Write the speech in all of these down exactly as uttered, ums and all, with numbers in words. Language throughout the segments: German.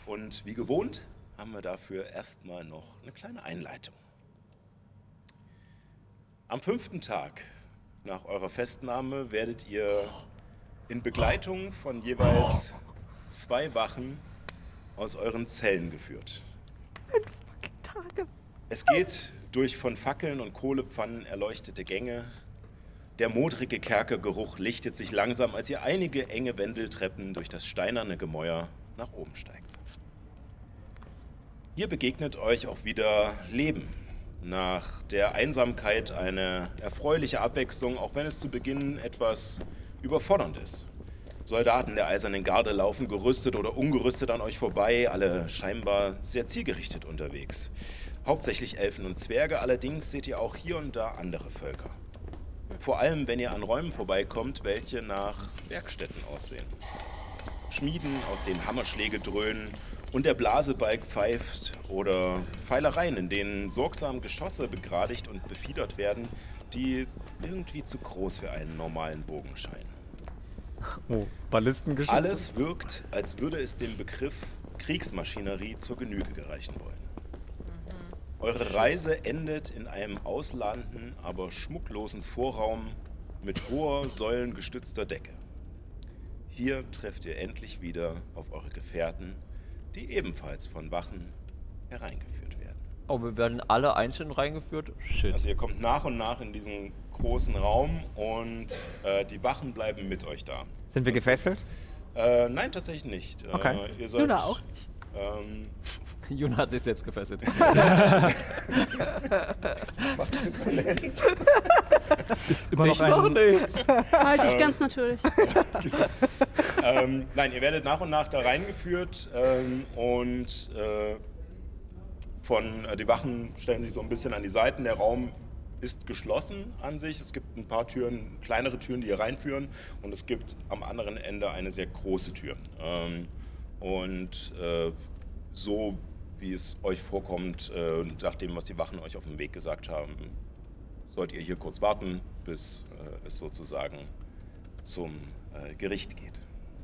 Und wie gewohnt haben wir dafür erstmal noch eine kleine Einleitung. Am fünften Tag nach eurer Festnahme werdet ihr in Begleitung von jeweils zwei Wachen aus euren Zellen geführt. Tage. Es geht durch von Fackeln und Kohlepfannen erleuchtete Gänge. Der modrige Kerkergeruch lichtet sich langsam, als ihr einige enge Wendeltreppen durch das steinerne Gemäuer nach oben steigt. Hier begegnet euch auch wieder Leben. Nach der Einsamkeit eine erfreuliche Abwechslung, auch wenn es zu Beginn etwas überfordernd ist. Soldaten der Eisernen Garde laufen gerüstet oder ungerüstet an euch vorbei, alle scheinbar sehr zielgerichtet unterwegs. Hauptsächlich Elfen und Zwerge, allerdings seht ihr auch hier und da andere Völker. Vor allem, wenn ihr an Räumen vorbeikommt, welche nach Werkstätten aussehen. Schmieden, aus denen Hammerschläge dröhnen und der Blasebalg pfeift, oder Pfeilereien, in denen sorgsam Geschosse begradigt und befiedert werden, die irgendwie zu groß für einen normalen Bogen scheinen. Oh, Ballistengeschosse? Alles wirkt, als würde es dem Begriff Kriegsmaschinerie zur Genüge gereichen wollen. Mhm. Eure Reise endet in einem ausladenden, aber schmucklosen Vorraum mit hoher, säulengestützter Decke. Hier trefft ihr endlich wieder auf eure Gefährten, die ebenfalls von Wachen hereingeführt werden. Oh, wir werden alle einzeln reingeführt? Shit. Also ihr kommt nach und nach in diesen großen Raum und äh, die Wachen bleiben mit euch da. Sind wir Das gefesselt? Ist, äh, nein, tatsächlich nicht. Okay. Äh, ihr seid, Juna auch nicht. Ähm, Juna hat sich selbst gefesselt. macht imponent. Ist immer noch Ich mach ein... nichts. Halte ich ganz natürlich. ähm, nein, ihr werdet nach und nach da reingeführt ähm, und äh, von äh, die Wachen stellen sich so ein bisschen an die Seiten. Der Raum ist geschlossen an sich. Es gibt ein paar Türen, kleinere Türen, die hier reinführen, und es gibt am anderen Ende eine sehr große Tür. Ähm, und äh, so wie es euch vorkommt, äh, nach dem, was die Wachen euch auf dem Weg gesagt haben, sollt ihr hier kurz warten, bis äh, es sozusagen zum äh, Gericht geht.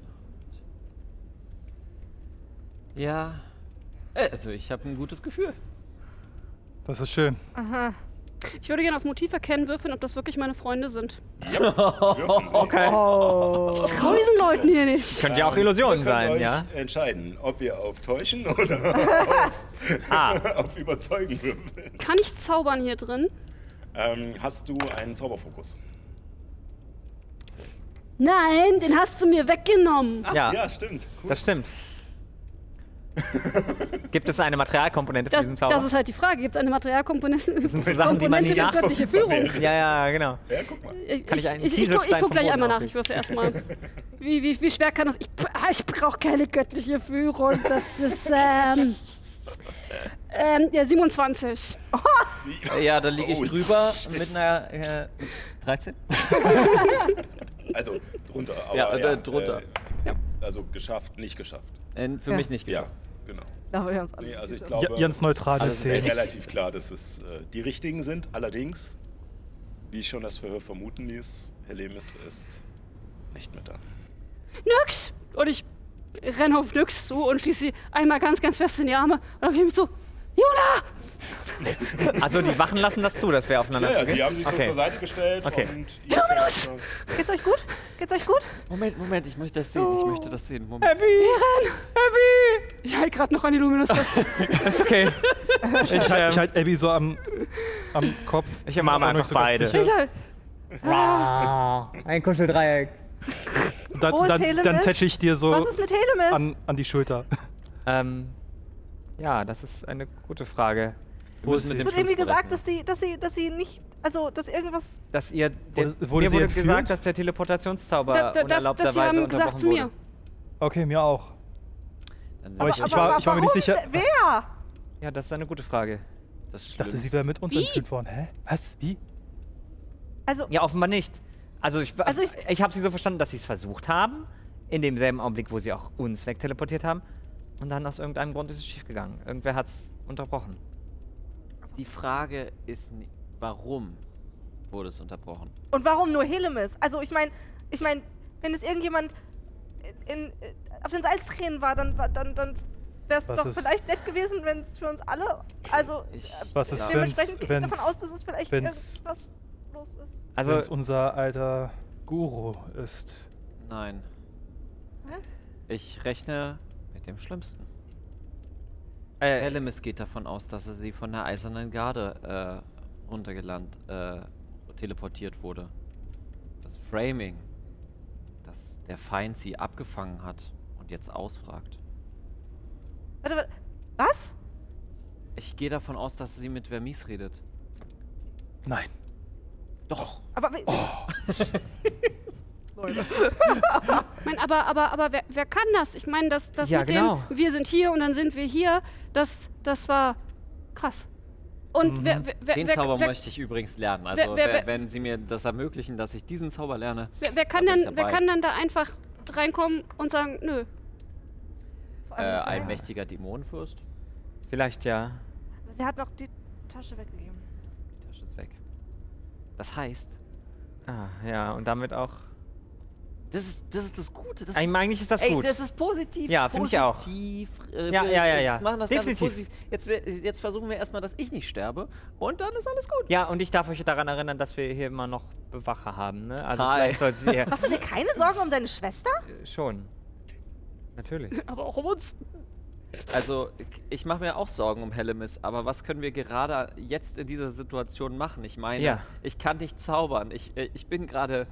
Ja. Äh, Also ich habe ein gutes Gefühl. Das ist schön. Aha. Ich würde gerne auf Motiv erkennen würfeln, ob das wirklich meine Freunde sind. Würfeln Sie. Okay. Ich traue diesen Leuten hier nicht. Könnte ja auch Illusionen Ihr könnt sein, euch ja? entscheiden, ob ihr auf Täuschen oder auf, Ah. auf Überzeugen würfelt. Kann ich zaubern hier drin? Ähm, hast du einen Zauberfokus? Nein, den hast du mir weggenommen. Ja, Ja, stimmt. Cool. das stimmt. Gibt es eine Materialkomponente für Das, diesen Zauber? das ist halt die Frage. Gibt es eine Materialkomponente das sind so Sachen, die man nie für nachgucken göttliche Führung? Ja, ja, genau. Ja, guck mal. Ich, Kann ich ich, einen ich, ich, guck, ich Kieselstein guck vom gleich Boden einmal nach. aufheben? Ich würfel erstmal. Wie, wie, wie schwer kann das? Ich, ich brauche keine göttliche Führung. Das ist, ähm... ähm, ja, siebenundzwanzig. Ja, da liege ich Oh, drüber shit. mit einer äh, dreizehn. Also drunter. Aber, Ja, ja, äh, drunter. Äh, also geschafft, nicht geschafft. Äh, für Ja. mich nicht Ja, geschafft. genau. Da haben wir uns alle Nee, also ich sicher. glaube, Ja, ganz neutral es ist deswegen. relativ klar, dass es äh, die richtigen sind. Allerdings, wie ich schon das Verhör vermuten ließ, Herr Lemis ist nicht mit da. Nyx! Und ich renne auf Nyx zu und schließe sie einmal ganz, ganz fest in die Arme. Und dann habe ich mich so, Juna! Also die Wachen lassen das zu, dass wir aufeinander Ja, ja, zugehen? die haben sich so Okay. zur Seite gestellt Okay. und ihr könnt, äh, Geht's euch gut? Geht's euch gut? Moment, Moment, ich möchte das sehen, ich möchte das sehen. Moment. Happy! Ehren! Happy! Ich halte gerade noch an die Luminous fest. Ist okay. Ich, Ich, halt, ähm, ich halte Abby so am, am Kopf. Ich umarme Bin mir noch einfach nicht so ganz beide. sicher. Ich halt, Ein Kuscheldreieck. Und Dann, Wo ist dann, dann Helemis? tätsche ich dir so Was ist mit Helemis? an, an die Schulter. Ähm, ja, das ist eine gute Frage. Wo ist mit Es dem wird irgendwie schlimmsten gesagt, Rechner? dass sie, dass sie, dass sie nicht, also dass irgendwas. Dass ihr, der, Wurde- wurde mir sie wurde entführt? gesagt, dass der Teleportationszauber da, da, das, das sie unerlaubterweise haben gesagt unterbrochen zu mir. wurde. Okay, mir auch. Dann Aber ich, sind ich, war, ich war mir nicht warum? sicher. Wer? Ja, das ist eine gute Frage. das Ich dachte, sie Schlimmste- wäre mit uns Wie? entführt worden. Hä? Was? Wie? Also, Ja, offenbar nicht. Also ich, Also ich, ich- ich habe sie so verstanden, dass sie es versucht haben, in demselben Augenblick, wo sie auch uns wegteleportiert haben. Und dann aus irgendeinem Grund ist es schiefgegangen. Irgendwer hat es unterbrochen. Die Frage ist, ni- warum wurde es unterbrochen? und warum nur Helemis? Also ich meine, ich meine, wenn es irgendjemand in, in, auf den Salztränen war, dann, war- dann, dann wäre es Was doch ist- vielleicht nett gewesen, wenn es für uns alle, also Ich- äh, Was ist, dementsprechend gehe wenn's, ich davon aus, wenn's, dass es vielleicht wenn's- irgendwas los ist. Also, wenn's unser alter Guru ist? Nein. Was? Ich rechne mit dem Schlimmsten. äh, Hellemis geht davon aus, dass er sie von der Eisernen Garde äh, runtergelandet, äh, teleportiert wurde. Das Framing, dass der Feind sie abgefangen hat und jetzt ausfragt. Warte, warte, was? Ich gehe davon aus, dass sie mit Vermis redet. Nein. Doch. Aber wie, Ich meine, aber, aber, aber wer, wer kann das? Ich meine, das, das Ja, mit genau. dem, wir sind hier und dann sind wir hier, das, das war krass. Und Mhm. wer, wer, wer, Den wer, Zauber wer, möchte ich übrigens lernen. Also, wer- wer- wer, wer- wenn sie mir das ermöglichen, dass ich diesen Zauber lerne. wer, wer, kann da bin ich denn, wer dabei. kann dann da einfach reinkommen und sagen, nö. vor Äh, allem ein vorher- mächtiger Dämonenfürst. vielleicht ja. Sie hat noch die Tasche weggegeben. Die Tasche ist weg. Das heißt, Ah, ja, und damit auch. das ist das, ist das Gute. Das Eigentlich eigentlich ist das Ey, gut. das ist positiv. Ja, finde ich auch. Positiv. Äh, Ja, wir, ja, ja, wir ja. Machen das Definitiv. Ganze positiv. Jetzt, wir- jetzt versuchen wir erstmal, dass ich nicht sterbe. Und dann ist alles gut. Ja, und ich darf euch daran erinnern, dass wir hier immer noch Bewacher haben, ne? Also Hi. vielleicht solltet ihr Hast du dir keine Sorgen um deine Schwester? äh, schon. Natürlich. Aber auch um uns. Also, ich mache mir auch Sorgen um Hellemis, aber was können wir gerade jetzt in dieser Situation machen? Ich meine, Ja. ich kann nicht zaubern. Ich, äh, ich bin gerade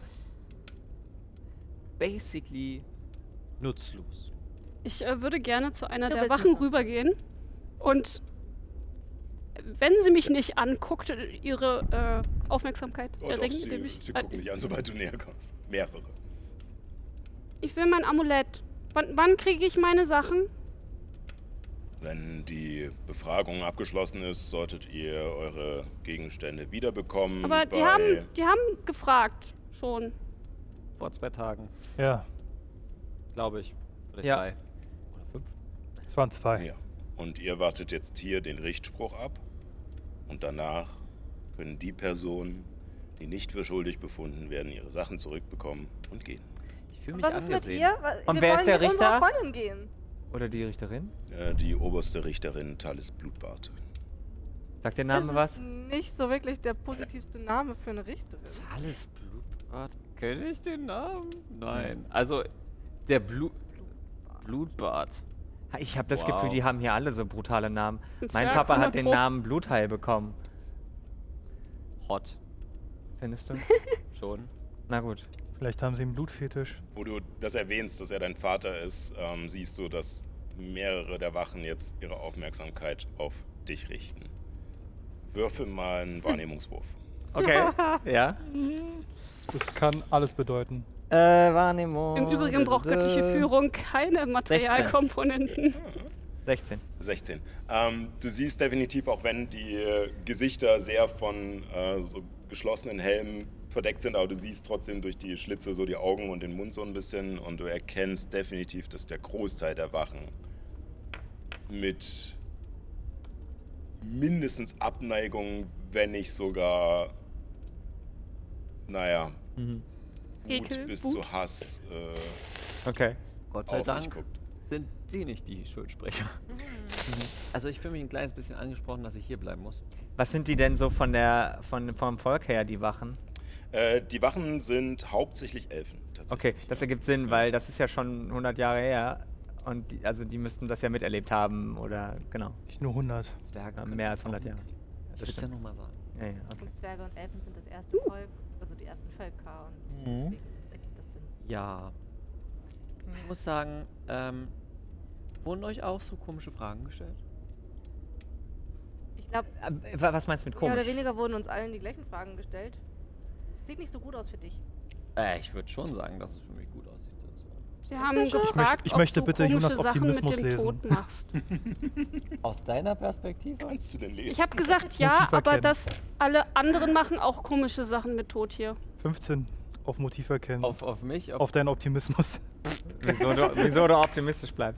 basically nutzlos. Ich äh, würde gerne zu einer Du der bist Wachen nicht nutzlos. rübergehen und wenn sie mich nicht anguckt, ihre äh, Aufmerksamkeit Oh, doch, erringen, sie, indem ich. sie äh, gucken dich an, sobald du näher kommst. Mehrere. ich will mein Amulett. Wann, wann kriege ich meine Sachen? Wenn die Befragung abgeschlossen ist, solltet ihr eure Gegenstände wiederbekommen. Aber die bei- haben, die haben gefragt schon. Vor zwei Tagen, Ja, glaube ich. Vielleicht Ja. drei. Oder fünf. es waren zwei. Ja. Und ihr wartet jetzt hier den Richtspruch ab. Und danach können die Personen, die nicht für schuldig befunden werden, ihre Sachen zurückbekommen und gehen. Ich fühle Und mich was ist mit angesehen. ihr? Wa- Und wir wer ist wollen der mit unserer Richter? Freundin gehen. Oder die Richterin? Äh, die oberste Richterin Talis Blutbart. Sagt der Name das was? ist nicht so wirklich der positivste Name für eine Richterin. Alles Blutbad? Kenne ich den Namen? Nein. Also, der Blu Blutbad. Ich habe das Wow. Gefühl, die haben hier alle so brutale Namen. Ein Mein Zwerg, Papa hat hundert den Pro. Namen Blutheil bekommen. Hot. Findest du? Schon. Na gut. Vielleicht haben sie einen Blutfetisch. Wo du das erwähnst, dass er dein Vater ist, ähm, siehst du, dass mehrere der Wachen jetzt ihre Aufmerksamkeit auf dich richten. Würfel mal einen Wahrnehmungswurf. Okay. ja. Das kann alles bedeuten. Äh, Wahrnehmung. Im Übrigen braucht göttliche Führung keine Materialkomponenten. sechzehn. sechzehn. Ähm, du siehst definitiv, auch wenn die äh, Gesichter sehr von äh, so geschlossenen Helmen verdeckt sind, aber du siehst trotzdem durch die Schlitze so die Augen und den Mund so ein bisschen und du erkennst definitiv, dass der Großteil der Wachen mit mindestens Abneigung, wenn nicht sogar, naja, Mhm. Wut Ekel, bis Wut. zu Hass äh, Okay. Gott sei auf dich Dank guckt. sind die nicht die Schuldsprecher. Also, ich fühle mich ein kleines bisschen angesprochen, dass ich hier bleiben muss. Was sind die denn so von der, von, vom Volk her, die Wachen? Äh, die Wachen sind hauptsächlich Elfen, Okay, tatsächlich. das ergibt Sinn, weil das ist ja schon hundert Jahre her. Und die, also die müssten das ja miterlebt haben oder genau. Nicht nur hundert. Zwerge Ja, können mehr das als hundert auch Jahre. hinkriegen. Ja, Ich das will es ja stimmt. nur mal sagen. Ja, ja, okay. Und Zwerge und Elfen sind das erste Volk, also die ersten Völker und Mhm. deswegen ergibt das Sinn. Ja. Ich muss sagen, ähm, wurden euch auch so komische Fragen gestellt? Ich glaube, Äh, wa- Was meinst du mit mehr oder komisch? weniger wurden uns allen die gleichen Fragen gestellt. Sieht nicht so gut aus für dich. Äh, ich würde schon sagen, dass es für mich gut aussieht. Also. Sie haben das so? Ich gefragt, möchte- ich ob möchte du bitte komische Jonas Sachen Optimismus mit dem lesen. Tod machst. Aus deiner Perspektive? Kannst du denn lesen? Ich habe gesagt, muss ja, sie aber verkennen. dass alle anderen machen auch komische Sachen mit Tod hier. fünfzehn auf Motiv erkennen. Auf, auf mich? Auf, Auf deinen Optimismus. Wieso du, wieso du optimistisch bleibst?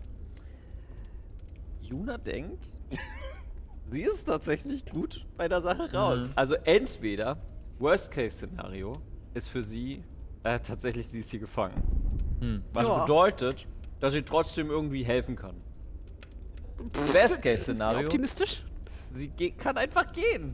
Juna denkt, sie ist tatsächlich gut bei der Sache raus. Mhm. Also entweder, Worst-Case-Szenario, ist für sie äh, tatsächlich, sie ist hier gefangen. Hm. Was Ja. bedeutet, dass sie trotzdem irgendwie helfen kann. Best Ist sie Case-Szenario. optimistisch? Sie ge kann einfach gehen.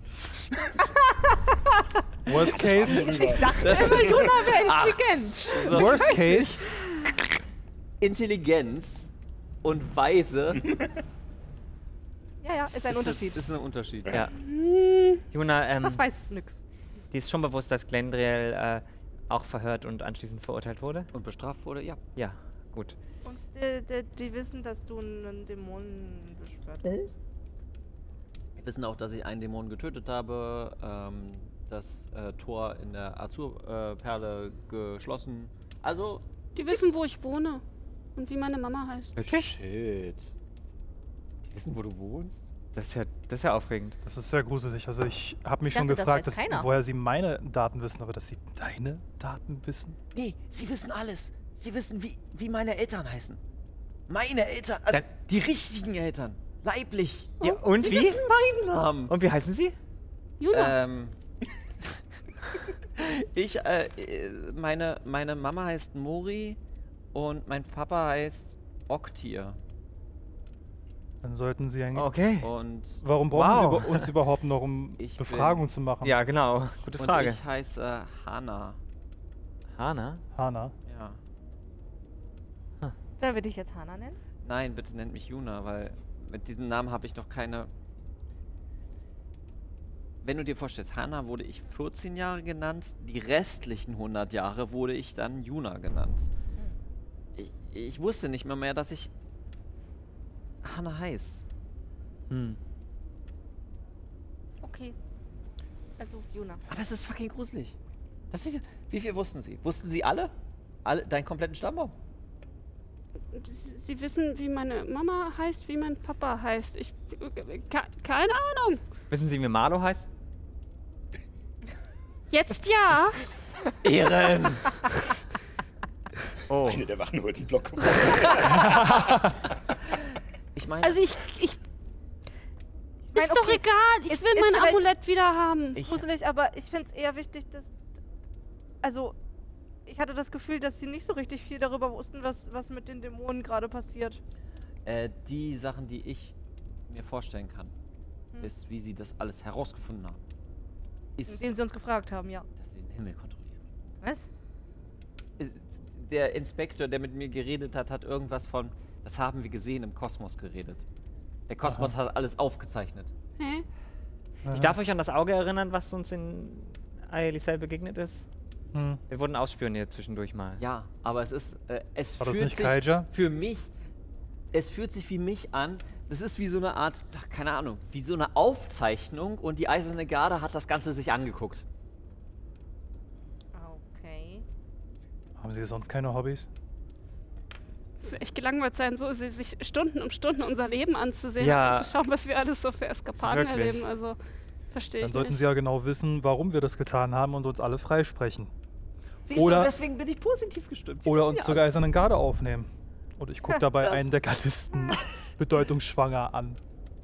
Worst Case. Ich dachte immer, Juna wäre intelligent. So. Worst Case. Intelligenz und Weise. Ja, ja, ist ein ist Unterschied. Das ist ein Unterschied. Ja. Hm, Juna, ähm, Das weiß nix. die ist schon bewusst, dass Glendriel äh, auch verhört und anschließend verurteilt wurde? Und bestraft wurde, ja. Ja, gut. Und die, die, die wissen, dass du einen Dämonen beschwört hast. Wir wissen auch, dass ich einen Dämon getötet habe, ähm, das äh, Tor in der Azurperle äh, geschlossen. Also, die wissen, wo ich wohne und wie meine Mama heißt. Wirklich? shit. Die wissen, wo du wohnst? Das ist ja, das ist ja aufregend. Das ist sehr gruselig. Also ich habe mich Ich schon dachte, das gefragt, weiß dass, keiner. woher sie meine Daten wissen, aber dass sie deine Daten wissen? Nee, sie wissen alles. Sie wissen, wie, wie meine Eltern heißen. Meine Eltern, also Dann- die richtigen Eltern. Leiblich. Ja, und Sie wie? wissen meinen Namen. Und wie heißen sie? Juna. Ähm. ich, äh, äh, meine, meine Mama heißt Mori und mein Papa heißt Oktir. Dann sollten sie eigentlich... Okay. Und, Warum brauchen Wow. sie über- uns überhaupt noch, um Ich Befragungen zu machen? Ja, genau. Gute und Frage. ich heiße Hana. Hana? Hana. Ja. Sollen wir dich jetzt Hana nennen? Nein, bitte nennt mich Juna, weil mit diesem Namen habe ich noch keine. Wenn du dir vorstellst, Hana wurde ich vierzehn Jahre genannt, die restlichen hundert Jahre wurde ich dann Juna genannt. Ich, ich wusste nicht mehr mehr, dass ich Hana heiß. Hm. Okay. Also, Juna. Aber es ist fucking gruselig. Das ist, wie viel wussten sie? Wussten sie alle? Alle deinen kompletten Stammbaum? Sie- Sie wissen, wie meine Mama heißt, wie mein Papa heißt. Ich. Ke keine Ahnung. Wissen Sie, wie Marlo heißt? Jetzt ja. Ehren! Oh. Eine der Wachen holt einen Block. Ich meine, Also ich. ich mein, ist doch okay, egal. Ich ist- will ist mein vielleicht- Amulett wieder haben. ich, Gruselig, aber ich finde es eher wichtig, dass. Also, ich hatte das Gefühl, dass sie nicht so richtig viel darüber wussten, was, was mit den Dämonen gerade passiert. äh, die Sachen, die ich mir vorstellen kann, Hm. ist, wie sie das alles herausgefunden haben. Ist, Indem sie uns gefragt haben, ja. dass sie den Himmel kontrollieren. Was? Äh, Der Inspektor, der mit mir geredet hat, hat irgendwas von, das haben wir gesehen, im Kosmos geredet. Der Kosmos hat alles aufgezeichnet. Hä? Ich darf euch an das Auge erinnern, was uns in Aelisel begegnet ist. Hm. Wir wurden ausspioniert zwischendurch mal. Ja, aber es ist, äh, es War das fühlt nicht sich Kaija? für mich, es fühlt sich wie mich an, das ist wie so eine Art, ach, keine Ahnung, wie so eine Aufzeichnung und die Eiserne Garde hat das Ganze sich angeguckt. Okay. Haben sie sonst keine Hobbys? Es ist echt gelangweilt sein, so sie- sich Stunden um Stunden unser Leben anzusehen Ja. und zu schauen, was wir alles so für Eskapaden Wirklich. erleben. Also verstehe Dann ich sollten nicht. sie ja genau wissen, warum wir das getan haben und uns alle freisprechen. Siehst Oder- du, deswegen bin ich positiv gestimmt. Sie Oder wissen uns ja zur alles. Eisernen Garde aufnehmen. Und ich gucke dabei Das- einen der Gardisten bedeutungsschwanger an.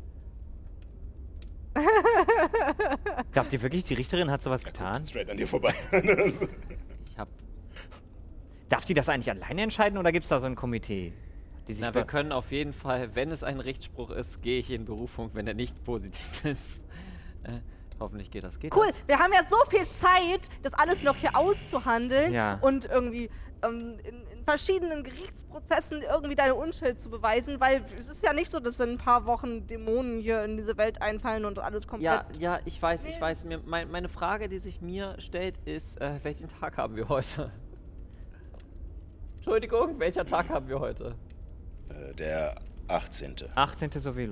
Glaubt ihr wirklich, die Richterin hat sowas getan? Straight an dir vorbei. Ich hab, Darf die das eigentlich alleine entscheiden oder gibt es da so ein Komitee? Die sich na, be- wir können auf jeden Fall, wenn es ein Rechtsspruch ist, gehe ich in Berufung, wenn er nicht positiv ist. Äh, hoffentlich geht das. Geht Cool, das? wir haben ja so viel Zeit, das alles noch hier auszuhandeln Ja. und irgendwie ähm, in, in verschiedenen Gerichtsprozessen irgendwie deine Unschuld zu beweisen, weil es ist ja nicht so, dass in ein paar Wochen Dämonen hier in diese Welt einfallen und alles komplett... Ja, ja, ich weiß, ich Nee, weiß. Mir, mein, meine Frage, die sich mir stellt, ist, äh, welchen Tag haben wir heute? Entschuldigung, welcher Tag haben wir heute? Äh, Der achtzehnte. achtzehnte Sovelo.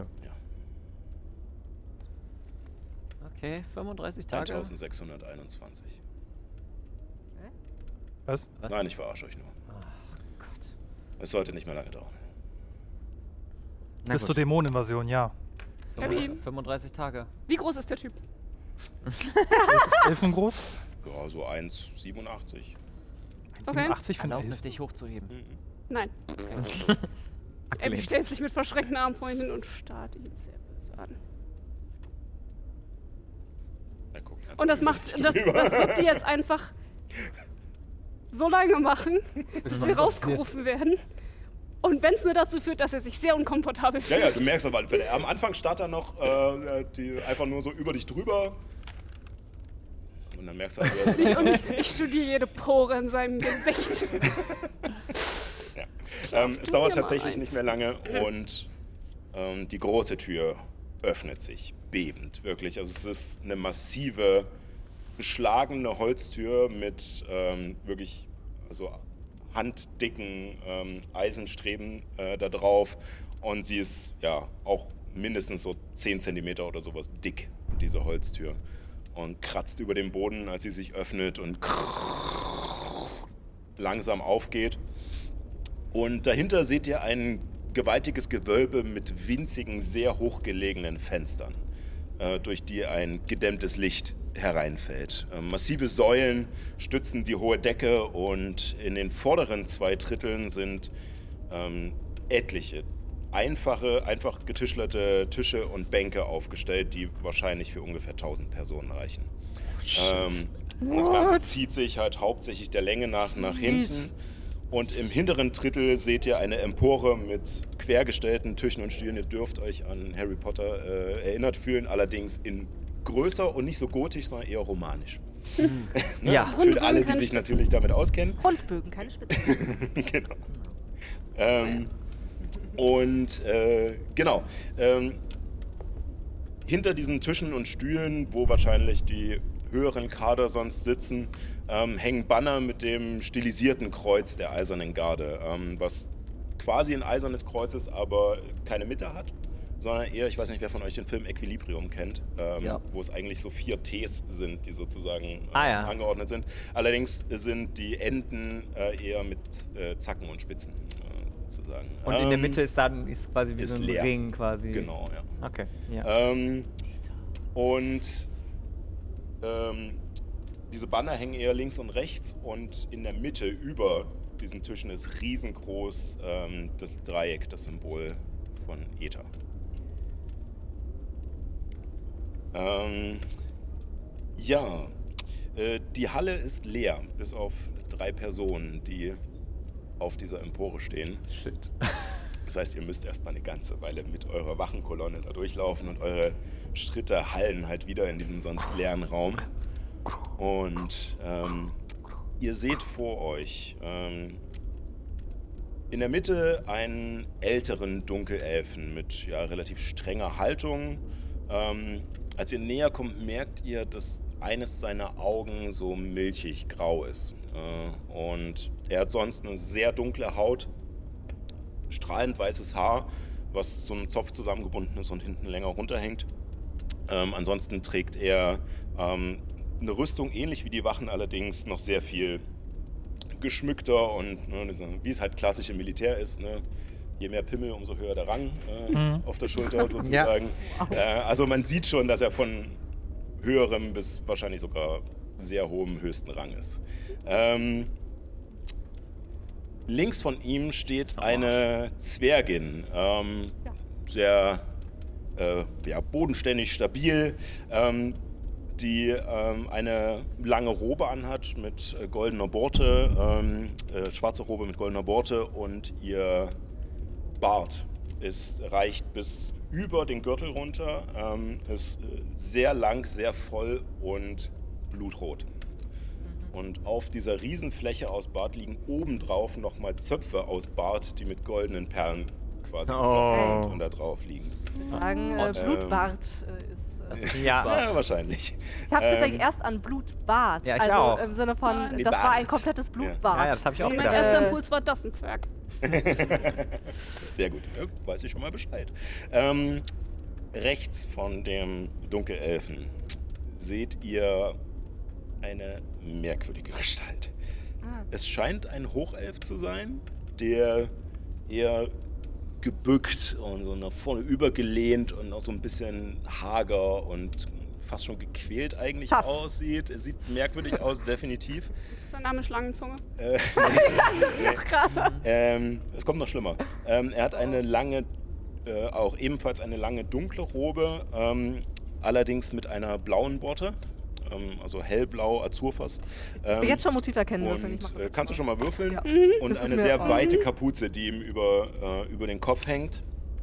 Okay, fünfunddreißig Tage. eintausendsechshunderteinundzwanzig. Was? Was? Nein, ich verarsche euch nur. Ach Gott. Es sollte nicht mehr lange dauern. Na Bis gut. zur Dämoneninvasion, ja. Gib ihm. fünfunddreißig Tage. Wie groß ist der Typ? Elfen groß? Ja, so eins Komma siebenundachtzig. Okay. siebenundachtzig für einen Erlaubnis, Elfen? dich hochzuheben. Mhm. Nein. Abby Abgelehnt. stellt sich mit verschränkten Armen vor ihn hin und starrt ihn sehr böse an. Er guckt einfach Und das über macht, dich das, drüber. das wird sie jetzt einfach so lange machen, bis was wir passiert. rausgerufen werden. Und wenn es nur dazu führt, dass er sich sehr unkomfortabel Ja, fühlt. ja, du merkst aber, am Anfang starrt er noch äh, die, einfach nur so über dich drüber. Und dann merkst du, also, er ist Und ich, ich studiere jede Pore in seinem Gesicht. ja. ähm, es dauert mir mal tatsächlich ein. nicht mehr lange und ähm, die große Tür öffnet sich, bebend, wirklich. Also es ist eine massive, beschlagene Holztür mit ähm, wirklich also handdicken ähm, Eisenstreben äh, da drauf. Und sie ist ja auch mindestens so zehn Zentimeter oder sowas dick, diese Holztür. Und kratzt über den Boden, als sie sich öffnet und langsam aufgeht. Und dahinter seht ihr ein gewaltiges Gewölbe mit winzigen, sehr hochgelegenen Fenstern, äh, durch die ein gedämmtes Licht hereinfällt. Äh, massive Säulen stützen die hohe Decke und in den vorderen zwei Dritteln sind ähm, etliche einfache, einfach getischlerte Tische und Bänke aufgestellt, die wahrscheinlich für ungefähr tausend Personen reichen. Ähm, und das Ganze zieht sich halt hauptsächlich der Länge nach nach hinten. Und im hinteren Drittel seht ihr eine Empore mit quergestellten Tischen und Stühlen. Ihr dürft euch an Harry Potter äh, erinnert fühlen, allerdings in größer und nicht so gotisch, sondern eher romanisch. Ne? Ja. Für alle, die sich natürlich damit auskennen. Rundbögen, keine Spitzen. Genau. Ähm, und äh, genau. Ähm, hinter diesen Tischen und Stühlen, wo wahrscheinlich die höheren Kader sonst sitzen, ähm, hängen Banner mit dem stilisierten Kreuz der Eisernen Garde, ähm, was quasi ein eisernes Kreuz ist, aber keine Mitte hat, sondern eher, ich weiß nicht, wer von euch den Film Equilibrium kennt, ähm, Ja. wo es eigentlich so vier Ts sind, die sozusagen äh, Ah, ja. angeordnet sind. Allerdings sind die Enden äh, eher mit äh, Zacken und Spitzen äh, sozusagen. Und in der Ähm, Mitte ist dann ist quasi wie ist so ein leer. Ring quasi. Genau, ja. Okay, ja. Ähm, und ähm, diese Banner hängen eher links und rechts und in der Mitte über diesen Tischen ist riesengroß ähm, das Dreieck, das Symbol von Äther. Ähm, ja, äh, die Halle ist leer, bis auf drei Personen, die auf dieser Empore stehen. Shit. Das heißt, ihr müsst erstmal eine ganze Weile mit eurer Wachenkolonne da durchlaufen und eure Schritte hallen halt wieder in diesen sonst leeren Raum. Und ähm, ihr seht vor euch ähm, in der Mitte einen älteren Dunkelelfen mit ja, relativ strenger Haltung. Ähm, als ihr näher kommt, merkt ihr, dass eines seiner Augen so milchig grau ist. Äh, und er hat sonst eine sehr dunkle Haut, strahlend weißes Haar, was so einem Zopf zusammengebunden ist und hinten länger runterhängt. Ähm, ansonsten trägt er ähm, eine Rüstung, ähnlich wie die Wachen, allerdings noch sehr viel geschmückter und ne, wie es halt klassisch im Militär ist. Ne? Je mehr Pimmel, umso höher der Rang äh, Mhm. auf der Schulter sozusagen. Äh, also man sieht schon, dass er von höherem bis wahrscheinlich sogar sehr hohem höchsten Rang ist. Ähm, links von ihm steht eine Zwergin, ähm, sehr äh, ja, bodenständig, stabil, ähm, die ähm, eine lange Robe anhat mit äh, goldener Borte, ähm, äh, schwarze Robe mit goldener Borte und ihr Bart ist, reicht bis über den Gürtel runter, ähm, ist äh, sehr lang, sehr voll und blutrot. Und auf dieser Riesenfläche aus Bart liegen obendrauf nochmal Zöpfe aus Bart, die mit goldenen Perlen quasi geflochten Oh. sind und da drauf liegen. Sagen, äh, Ähm, Blutbart äh, ist. Äh, Ja. Ja, wahrscheinlich. ich habe Ähm, tatsächlich erst an Blutbart. Ja, ich also auch. im Sinne von, Nee, das war ein Bart. komplettes Ja. Blutbart. Ja, ja, das habe ich auch Mein gedacht. erster Äh. Impuls war das, ein Zwerg. Sehr gut, ja, weiß ich schon mal Bescheid. Ähm, rechts von dem Dunkelelfen seht ihr eine merkwürdige Gestalt. Ah. Es scheint ein Hochelf zu sein, der eher gebückt und so nach vorne übergelehnt und auch so ein bisschen hager und fast schon gequält eigentlich Sass. aussieht. Er sieht merkwürdig aus, definitiv. Ist sein Name Schlangenzunge? Äh, ähm, es kommt noch schlimmer. Ähm, er hat eine lange, äh, auch ebenfalls eine lange dunkle Robe, ähm, allerdings mit einer blauen Borte. ähm, also hellblau, azur fast. Ähm, Ich will jetzt schon Motiv erkennen würfeln. Ich mach und das äh, kannst du schon mal würfeln? Ja. Und Das ist eine mir- sehr oh. weite Kapuze, die ihm über, äh, über den Kopf hängt.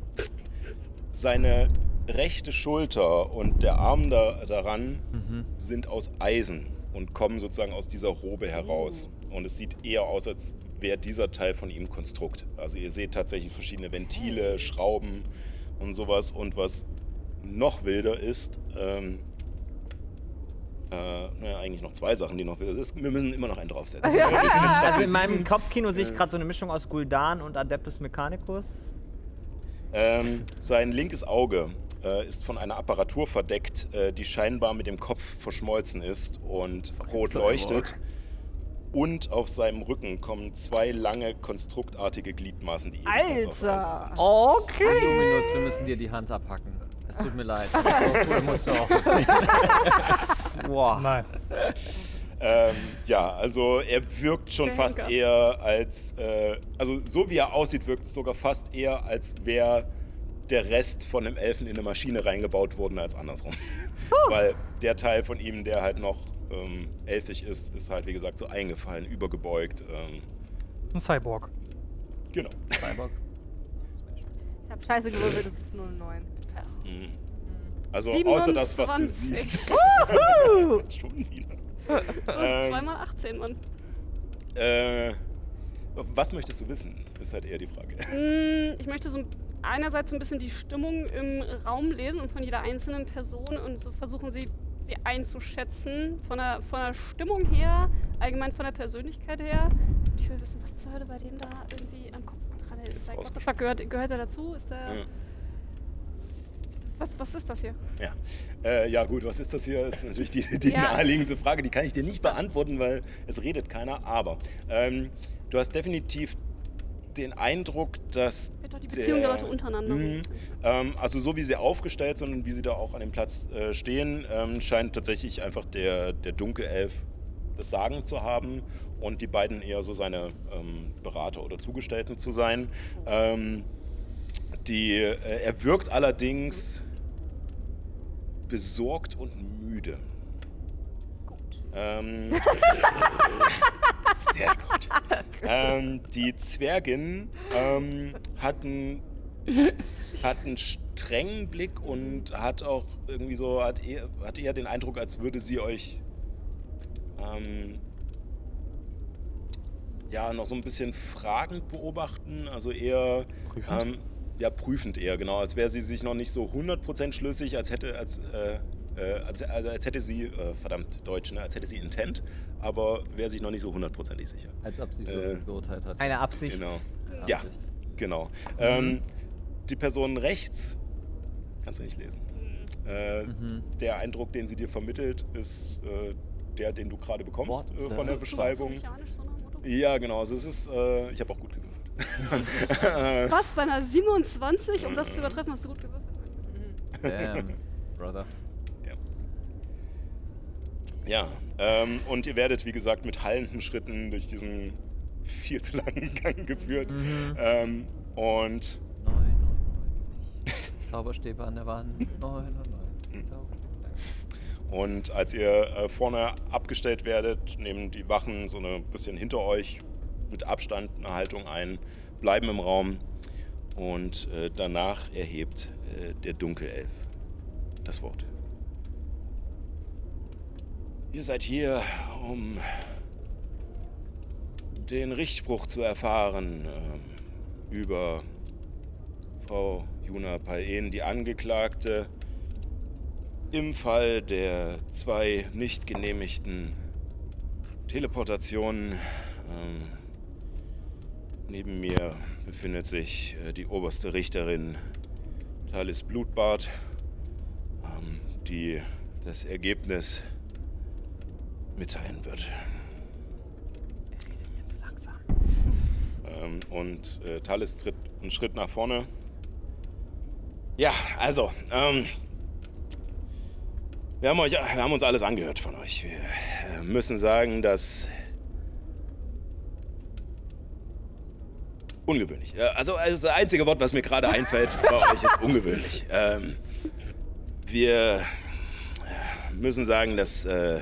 Seine rechte Schulter und der Arm da, daran Mhm. sind aus Eisen und kommen sozusagen aus dieser Robe heraus. Und es sieht eher aus, als wäre dieser Teil von ihm Konstrukt. Also ihr seht tatsächlich verschiedene Ventile, Schrauben und sowas. Und was noch wilder ist, ähm, äh, naja, eigentlich noch zwei Sachen, die noch wilder sind. Wir müssen immer noch einen draufsetzen. Wir sind jetzt Also Staffel in meinem sieben. Kopfkino sehe ich gerade so eine Mischung aus Gul'dan und Adeptus Mechanicus. Ähm, sein linkes Auge äh, ist von einer Apparatur verdeckt, äh, die scheinbar mit dem Kopf verschmolzen ist und rot leuchtet. Und auf seinem Rücken kommen zwei lange, konstruktartige Gliedmaßen, die ebenfalls aus Eisen Alter! sind. Okay. Luminus, wir müssen dir die Hand abhacken. Es tut mir leid. Oder musst du auch sehen. Boah. Nein. Ähm, ja, also er wirkt schon Der fast Henker. eher als, äh, also so wie er aussieht, wirkt es sogar fast eher, als wäre der Rest von einem Elfen in eine Maschine reingebaut worden, als andersrum. Weil der Teil von ihm, der halt noch ähm, elfisch ist, ist halt wie gesagt so eingefallen, übergebeugt. Ähm, Ein Cyborg. genau. Cyborg. Ich hab scheiße gewürfelt, das ist null neun. Mhm. Also außer das, was du siebenundzwanzig. siehst. Schon wieder. So, Ähm, zweimal achtzehn, Mann. Äh, was möchtest du wissen, ist halt eher die Frage. Mm, Ich möchte so ein- einerseits so ein bisschen die Stimmung im Raum lesen und von jeder einzelnen Person und so versuchen sie, sie einzuschätzen. Von der, von der Stimmung her, allgemein von der Persönlichkeit her. Ich will wissen, was zur Hölle bei dem da irgendwie am Kopf dran ist. Ist Like, what the ausgeschrieben. fuck, gehört, gehört er dazu? Ist der, Ja. was, was ist das hier? Ja. Äh, ja gut, was ist das hier? Das ist natürlich die, die Ja. naheliegendste Frage, die kann ich dir nicht beantworten, weil es redet keiner. Aber ähm, du hast definitiv den Eindruck, dass Wird doch die Beziehung der der- Leute untereinander. Mhm. Ähm, also so wie sie aufgestellt sind und wie sie da auch an dem Platz äh, stehen, ähm, scheint tatsächlich einfach der, der Dunkelelf das Sagen zu haben und die beiden eher so seine ähm, Berater oder Zugestellten zu sein. Ähm, die, äh, er wirkt allerdings besorgt und müde. Gut. Ähm, sehr gut. Ähm, die Zwergin ähm, hat einen hat einen strengen Blick und hat auch irgendwie so, hat eher, hat eher den Eindruck, als würde sie euch ähm, ja noch so ein bisschen fragend beobachten, also eher Prüfend? ähm, ja prüfend eher, genau, als wäre sie sich noch nicht so hundert Prozent schlüssig, als hätte als äh, äh, als, also als hätte sie äh, verdammt Deutsch, ne, als hätte sie Intent, aber wäre sich noch nicht so hundertprozentig sicher. Als ob sie so Äh, geurteilt hat. Eine Absicht. Genau. Eine Ja, Absicht. genau. Ähm, die Person rechts kannst du nicht lesen. Äh, Mhm. Der Eindruck, den sie dir vermittelt, ist äh, der, den du gerade bekommst What äh, the- von der So- Beschreibung. So mechanisch, so nach dem Motto. Ja, genau. Also es ist, äh, ich habe auch gut gewürfelt. Was, bei einer siebenundzwanzig, um das zu übertreffen, hast du gut gewürfelt? Damn, brother. Ja, ähm, und ihr werdet, wie gesagt, mit hallenden Schritten durch diesen viel zu langen Gang geführt. Mhm. Ähm, und neunundneunzig. Zauberstäbe an der Wand. neunundneunzig. Zauberstäbe. Und als ihr äh, vorne abgestellt werdet, nehmen die Wachen so ein bisschen hinter euch mit Abstand eine Haltung ein, bleiben im Raum und äh, danach erhebt äh, der Dunkelelf das Wort. Ihr seid hier, um den Richtspruch zu erfahren ähm, über Frau Juna Paen, die Angeklagte, im Fall der zwei nicht genehmigten Teleportationen. Ähm, neben mir befindet sich äh, die oberste Richterin Talis Blutbart, ähm, die das Ergebnis mitteilen wird. Ähm, und äh, Talis tritt einen Schritt nach vorne. Ja, also, ähm, wir haben, euch, wir haben uns alles angehört von euch. Wir äh, müssen sagen, dass ungewöhnlich. Äh, Also, also das einzige Wort, was mir gerade einfällt bei euch, ist ungewöhnlich. Ähm, wir müssen sagen, dass äh,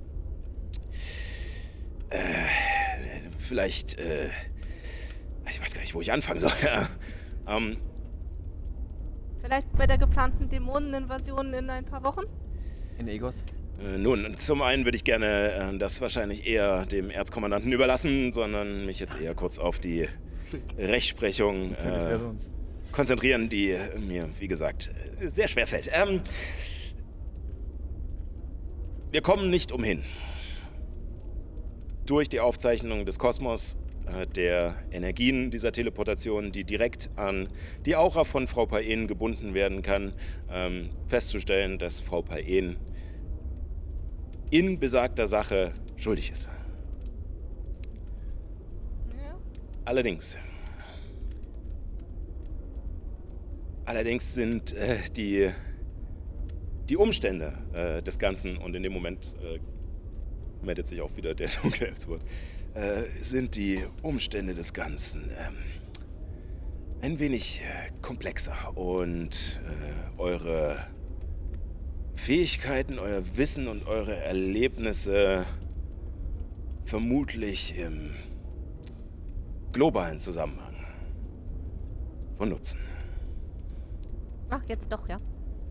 äh, vielleicht, äh, ich weiß gar nicht, wo ich anfangen soll. Ja. Ähm, Vielleicht bei der geplanten Dämoneninvasion in ein paar Wochen? In Egos? äh, nun, zum einen würde ich gerne äh, das wahrscheinlich eher dem Erzkommandanten überlassen, sondern mich jetzt eher kurz auf die Rechtsprechung äh, konzentrieren, die mir, wie gesagt, sehr schwer fällt. Ähm, wir kommen nicht umhin. Durch die Aufzeichnung des Kosmos, äh, der Energien dieser Teleportation, die direkt an die Aura von Frau Paen gebunden werden kann, ähm, festzustellen, dass Frau Paen in besagter Sache schuldig ist. Ja. Allerdings. Allerdings sind äh, die, die Umstände äh, des Ganzen, und in dem Moment äh, meldet sich auch wieder der dunkle Elf zu Wort, äh, sind die Umstände des Ganzen ähm, ein wenig äh, komplexer und äh, eure Fähigkeiten, euer Wissen und eure Erlebnisse vermutlich im globalen Zusammenhang von Nutzen. Ach, jetzt doch, ja.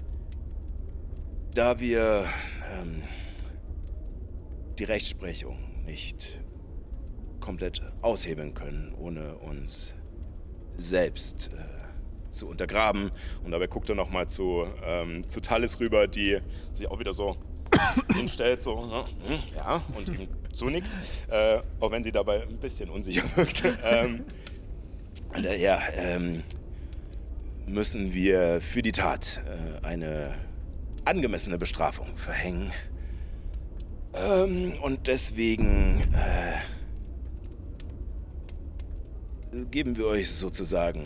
Da wir ähm, die Rechtsprechung nicht komplett aushebeln können, ohne uns selbst äh, zu untergraben. Und dabei guckt er nochmal zu, ähm, zu Talis rüber, die sich auch wieder so hinstellt, so, ne? Ja, und ihm zunickt, äh, auch wenn sie dabei ein bisschen unsicher wirkt. ähm, daher ähm, müssen wir für die Tat äh, eine angemessene Bestrafung verhängen. Ähm, und deswegen äh, geben wir euch sozusagen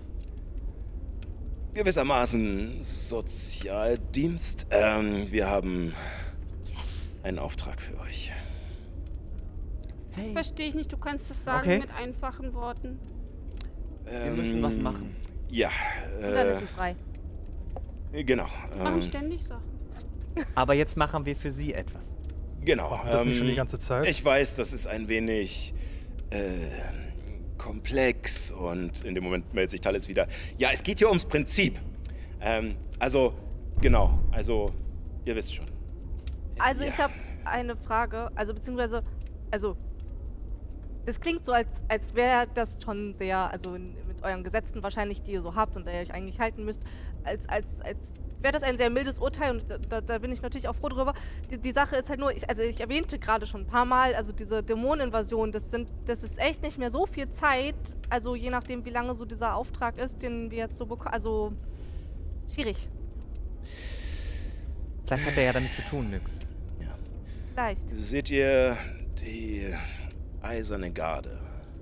gewissermaßen Sozialdienst. Ähm, wir haben yes. einen Auftrag für euch. Hey. Verstehe ich nicht, du kannst das sagen Okay. mit einfachen Worten. Wir müssen was machen. Ja. Und dann Äh, ist sie frei. genau. Machen Ähm, ständig Sachen. Aber jetzt machen wir für sie etwas. genau. Machen das nicht schon die ähm, ganze Zeit? Ich weiß, das ist ein wenig äh, komplex, und in dem Moment meldet sich Talis wieder. Ja, es geht hier ums Prinzip. Ähm, also, genau, also, ihr wisst schon. Also Ja. ich habe eine Frage, also beziehungsweise, also es klingt so, als, als wäre das schon sehr, also in, mit euren Gesetzen wahrscheinlich, die ihr so habt und der ihr euch eigentlich halten müsst, als, als, als wäre das ein sehr mildes Urteil, und da, da, da bin ich natürlich auch froh drüber. Die, die Sache ist halt nur, ich, also ich erwähnte gerade schon ein paar Mal, also diese Dämoneninvasion, das sind, das ist echt nicht mehr so viel Zeit, also je nachdem, wie lange so dieser Auftrag ist, den wir jetzt so bekommen, also schwierig, Vielleicht hat er ja damit zu tun, Nyx. Ja. vielleicht. Seht ihr, die Eiserne Garde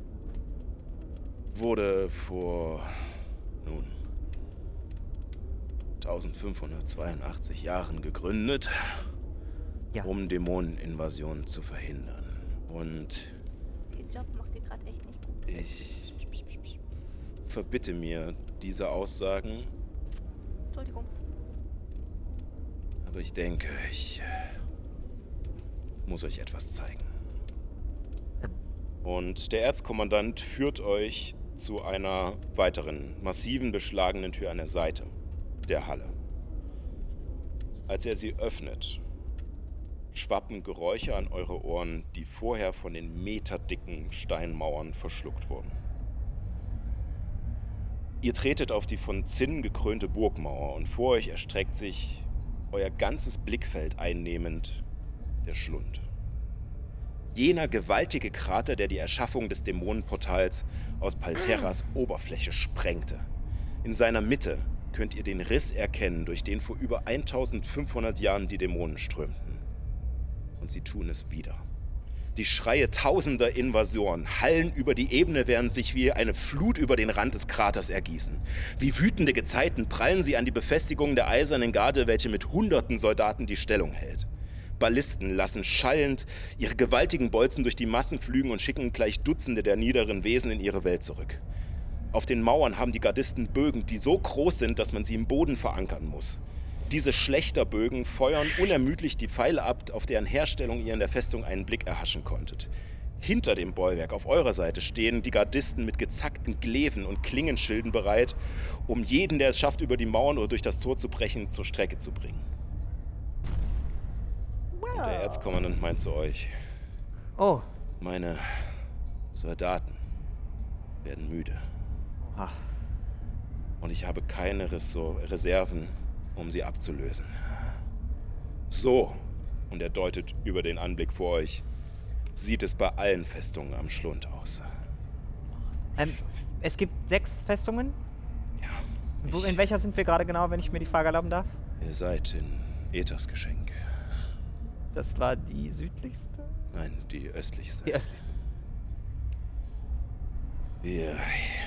wurde vor, nun, eintausendfünfhundertzweiundachtzig Jahren gegründet, Ja. um Dämoneninvasionen zu verhindern. Und Den Job macht ihr gerade echt nicht gut. ich verbitte mir diese Aussagen, Entschuldigung. aber ich denke, ich muss euch etwas zeigen. Und der Erzkommandant führt euch zu einer weiteren massiven beschlagenen Tür an der Seite der Halle. Als er sie öffnet, schwappen Geräusche an eure Ohren, die vorher von den meterdicken Steinmauern verschluckt wurden. Ihr tretet auf die von Zinnen gekrönte Burgmauer, und vor euch erstreckt sich, euer ganzes Blickfeld einnehmend, der Schlund. Jener gewaltige Krater, der die Erschaffung des Dämonenportals aus Palterras Oberfläche sprengte. In seiner Mitte könnt ihr den Riss erkennen, durch den vor über eintausendfünfhundert Jahren die Dämonen strömten. Und sie tun es wieder. Die Schreie tausender Invasoren hallen über die Ebene, während sich wie eine Flut über den Rand des Kraters ergießen. Wie wütende Gezeiten prallen sie an die Befestigung der Eisernen Garde, welche mit hunderten Soldaten die Stellung hält. Ballisten lassen schallend ihre gewaltigen Bolzen durch die Massen flügen und schicken gleich Dutzende der niederen Wesen in ihre Welt zurück. Auf den Mauern haben die Gardisten Bögen, die so groß sind, dass man sie im Boden verankern muss. Diese Schlechterbögen feuern unermüdlich die Pfeile ab, auf deren Herstellung ihr in der Festung einen Blick erhaschen konntet. Hinter dem Bollwerk auf eurer Seite stehen die Gardisten mit gezackten Gleven und Klingenschilden bereit, um jeden, der es schafft, über die Mauern oder durch das Tor zu brechen, zur Strecke zu bringen. Und der Erzkommandant meint zu euch: Oh. Meine Soldaten werden müde. Oha. Und ich habe keine Resor- Reserven, um sie abzulösen. So, und er deutet über den Anblick vor euch, sieht es bei allen Festungen am Schlund aus. Ähm, es gibt sechs Festungen? Ja. Wo, ich- in welcher sind wir gerade genau, wenn ich mir die Frage erlauben darf? Ihr seid in Ethers Geschenk. Das war die südlichste? Nein, die östlichste. Die östlichste. Wir...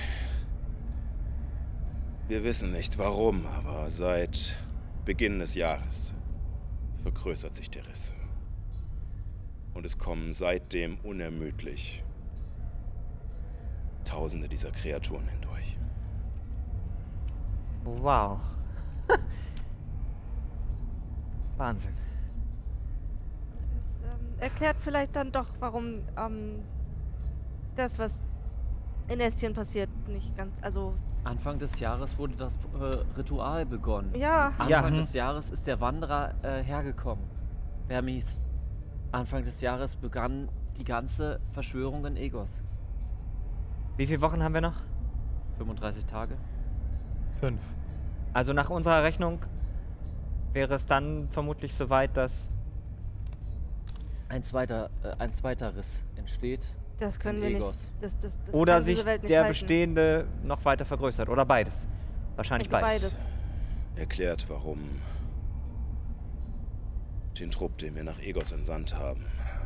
Wir wissen nicht warum, aber seit Beginn des Jahres vergrößert sich der Riss. Und es kommen seitdem unermüdlich Tausende dieser Kreaturen hindurch. Wow. Wahnsinn. Das ähm, erklärt vielleicht dann doch, warum ähm, das, was in Estien passiert, nicht ganz. Also, Anfang des Jahres wurde das äh, Ritual begonnen. ja. Anfang Ja. des Jahres ist der Wanderer äh, hergekommen. Hermes. Anfang des Jahres begann die ganze Verschwörung in Egos. Wie viele Wochen haben wir noch? fünfunddreißig Tage. Fünf. Also nach unserer Rechnung wäre es dann vermutlich soweit, dass... Ein zweiter, äh, ein zweiter Riss entsteht. Das können in wir nicht. Egos. Das, das, das Oder kann diese sich Welt nicht der halten. bestehende noch weiter vergrößert. Oder beides. Wahrscheinlich denke, beides. beides. Erklärt, warum den Trupp, den wir nach Egos entsandt haben,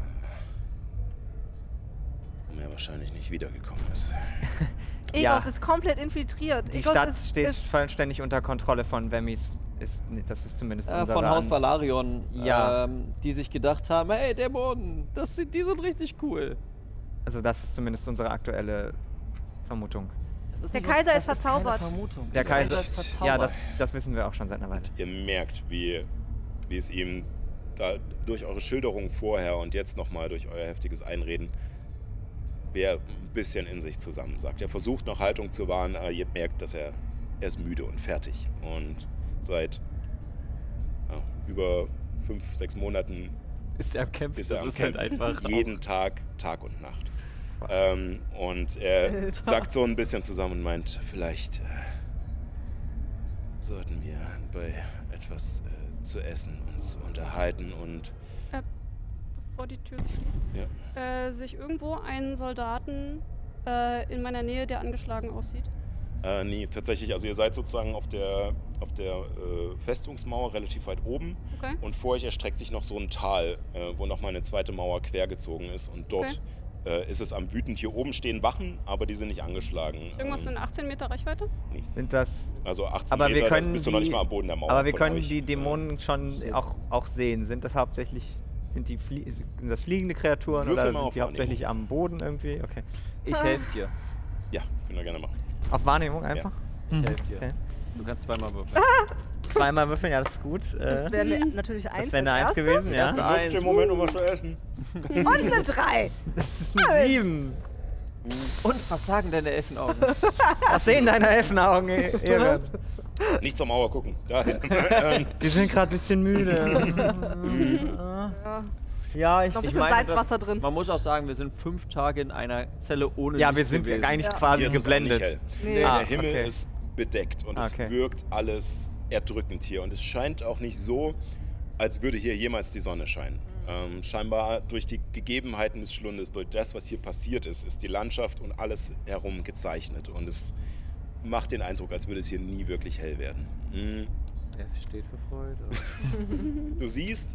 warum er wahrscheinlich nicht wiedergekommen ist. Egos Ja. ist komplett infiltriert. Die Egos Stadt ist, steht ist vollständig unter Kontrolle von Vermis. Ist, nee, das ist zumindest Äh, unsere von Haus An- Valarion, Ja. ähm, die sich gedacht haben, hey Dämonen, das sind, die sind richtig cool. Also das ist zumindest unsere aktuelle Vermutung. Das ist Der nicht- Kaiser das ist verzaubert. Keine Vermutung. Der Kaiser, ist verzaubert. ja, das, das wissen wir auch schon seit einer Weile. Ihr merkt, wie, wie es ihm da durch eure Schilderung vorher und jetzt nochmal durch euer heftiges Einreden, wie er ein bisschen in sich zusammensackt. Er versucht noch Haltung zu wahren, aber ihr merkt, dass er, er ist müde und fertig. Und seit ja, über fünf, sechs Monaten ist er am Kämpfen. ist er das am ist halt Kämpfen. einfach. Jeden Tag, Tag und Nacht. Ähm, und er Alter. sackt so ein bisschen zusammen und meint, vielleicht äh, sollten wir bei etwas äh, zu essen uns unterhalten und Bevor die Tür sich schließt. ja. Äh, sich irgendwo einen Soldaten äh, in meiner Nähe, der angeschlagen aussieht. Äh, nee, tatsächlich, also ihr seid sozusagen auf der, auf der äh, Festungsmauer relativ weit oben Okay. und vor euch erstreckt sich noch so ein Tal, äh, wo nochmal eine zweite Mauer quergezogen ist und dort äh, ist es am Wütend. Hier oben stehen Wachen, aber die sind nicht angeschlagen. Irgendwas Ähm, in achtzehn Meter Reichweite? nee. Sind das... Also achtzehn Aber wir Meter, das können bist du noch die- nicht mal am Boden der Mauer. Aber wir von können euch. die Dämonen schon auch, auch sehen. Sind das hauptsächlich... Sind die Flie sind das fliegende Kreaturen Würfel oder mal sind auf die hauptsächlich am Boden irgendwie? Okay. Ich helfe dir. Ja, könnt ihr gerne machen. Auf Wahrnehmung einfach? Ich helfe dir. Okay. Du kannst zweimal würfeln. Zweimal würfeln, ja, das ist gut. Das Äh, wäre ne- natürlich eins. das wäre eine als Eins erstes. gewesen, ja. Erste Eins. Den Moment, um was zu essen. Und eine drei. Das ist eine Sieben. Und was sagen deine Elfenaugen? Was sehen deine Elfenaugen, E- Ehren? Nicht zur Mauer gucken. Dahin. Ähm, Wir sind gerade ein bisschen müde. Ja. Ja, ich... Noch ein Ich bisschen meine, Salzwasser drin. Man muss auch sagen, wir sind fünf Tage in einer Zelle ohne Ja, Licht wir sind gewesen. eigentlich Ja. quasi hier ist es auch nicht geblendet. hell. Nee. Ah, Der Himmel okay. ist bedeckt und es Okay. wirkt alles erdrückend hier. Und es scheint auch nicht so, als würde hier jemals die Sonne scheinen. Ähm, scheinbar durch die Gegebenheiten des Schlundes, durch das, was hier passiert ist, ist die Landschaft und alles herum gezeichnet. Und es macht den Eindruck, als würde es hier nie wirklich hell werden. Mhm. F steht für Freude. Du siehst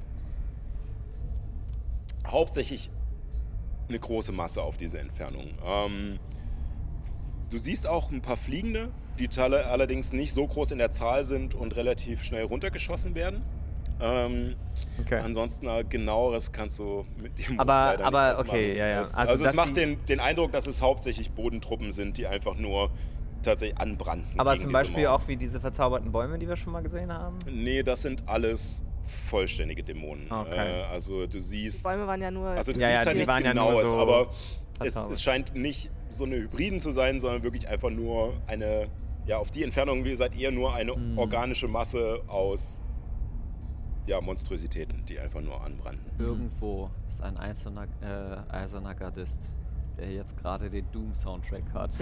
hauptsächlich eine große Masse auf diese Entfernung. Ähm, du siehst auch ein paar Fliegende, die alle, allerdings nicht so groß in der Zahl sind und relativ schnell runtergeschossen werden. Ähm, Okay. Ansonsten äh, genaueres kannst du mit dem Move Aber- leider aber nicht ausmachen. okay, ja, ja. Es, Also, also, es dass macht die- den, den Eindruck, dass es hauptsächlich Bodentruppen sind, die einfach nur tatsächlich anbrannten. Aber gegen zum diese Beispiel Mauer. auch wie diese verzauberten Bäume, die wir schon mal gesehen haben? Nee, das sind alles vollständige Dämonen. Okay. Äh, also du Die siehst... Bäume waren ja nur. Also du Ja, siehst ja, halt die nichts waren ja nur Genaues, so aber es, verzaubert. es scheint nicht so eine Hybriden zu sein, sondern wirklich einfach nur eine, ja, auf die Entfernung, wie gesagt, eher nur eine Hm. organische Masse aus, ja, Monstrositäten, die einfach nur anbrannten. Irgendwo ist ein einzelner äh, eiserner Gardist, der jetzt gerade den Doom-Soundtrack hat.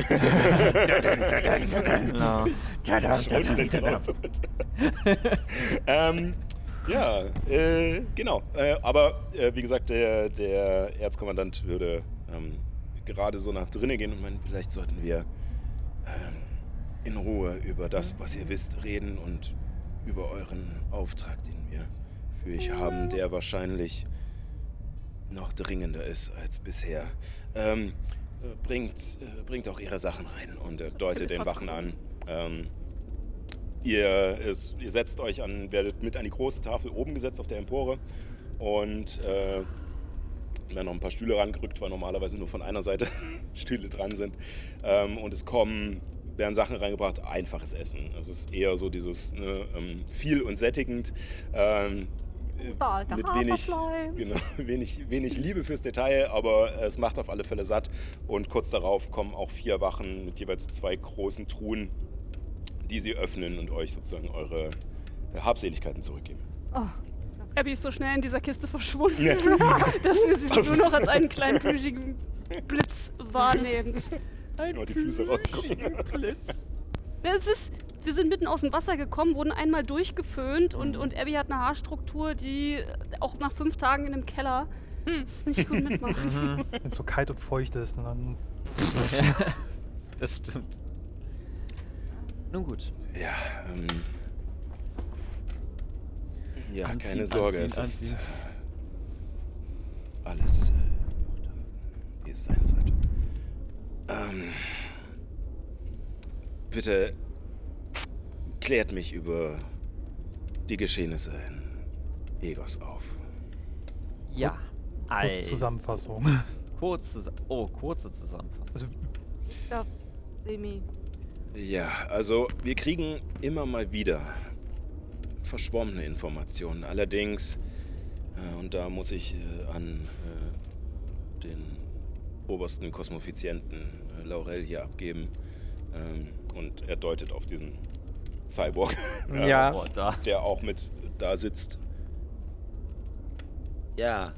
Genau. Schrotflinte raus damit. ähm, ja, äh, genau. Äh, aber äh, wie gesagt, der, der Erzkommandant würde ähm, gerade so nach drinnen gehen und meinen, vielleicht sollten wir ähm, in Ruhe über das, was ihr wisst, reden und über euren Auftrag, den wir für euch haben, der wahrscheinlich noch dringender ist als bisher. Ähm, äh, bringt, äh, bringt auch ihre Sachen rein und er deutet den Wachen an. Ähm, ihr, es, ihr setzt euch an, werdet mit an die große Tafel oben gesetzt auf der Empore und äh, werden noch ein paar Stühle rangerückt, weil normalerweise nur von einer Seite Stühle dran sind. Ähm, und es kommen, werden Sachen reingebracht, einfaches Essen. Es ist eher so dieses ne, ähm, viel und sättigend. Ähm, Alter mit wenig, Haferschleim. genau, wenig, wenig Liebe fürs Detail, aber es macht auf alle Fälle satt. Und kurz darauf kommen auch vier Wachen mit jeweils zwei großen Truhen, die sie öffnen und euch sozusagen eure Habseligkeiten zurückgeben. Oh, Abby ist so schnell in dieser Kiste verschwunden, Ja. dass sie sich nur noch als einen kleinen plüschigen Blitz wahrnimmt. Nur die Füße rausgucken. Es ist, wir sind mitten aus dem Wasser gekommen, wurden einmal durchgeföhnt und, und Abby hat eine Haarstruktur, die auch nach fünf Tagen in einem Keller es nicht gut mitmacht. Wenn es so kalt und feucht ist, dann. Ja, das stimmt. Nun gut. Ja, ähm. Ja, Anziehen, keine Sorge, anziehen, es ist anziehen. alles äh, noch da, wie es sein sollte. Ähm. Bitte klärt mich über die Geschehnisse in Egos auf. Ja. Kurz Also, Zusammenfassung. Kurz zusa oh, kurze Zusammenfassung. Also, ja, semi. Ja, also wir kriegen immer mal wieder verschwommene Informationen. Allerdings, äh, und da muss ich äh, an äh, den obersten Kosmofizienten äh, Laurel hier abgeben. Ähm, und er deutet auf diesen Cyborg, äh, Ja. Oh, da. der auch mit da sitzt. Ja,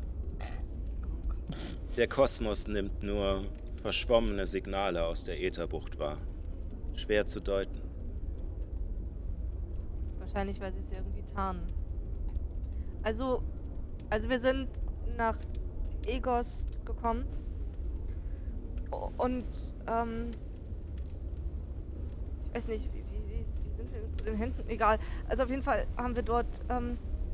der Kosmos nimmt nur verschwommene Signale aus der Ätherbucht wahr. Schwer zu deuten. Wahrscheinlich, weil sie es irgendwie tarnen. Also, also wir sind nach Egos gekommen. O- Und, ähm, ich weiß nicht, wie, wie, wie wie sind wir zu den Händen? Egal. Also auf jeden Fall haben wir dort, ähm,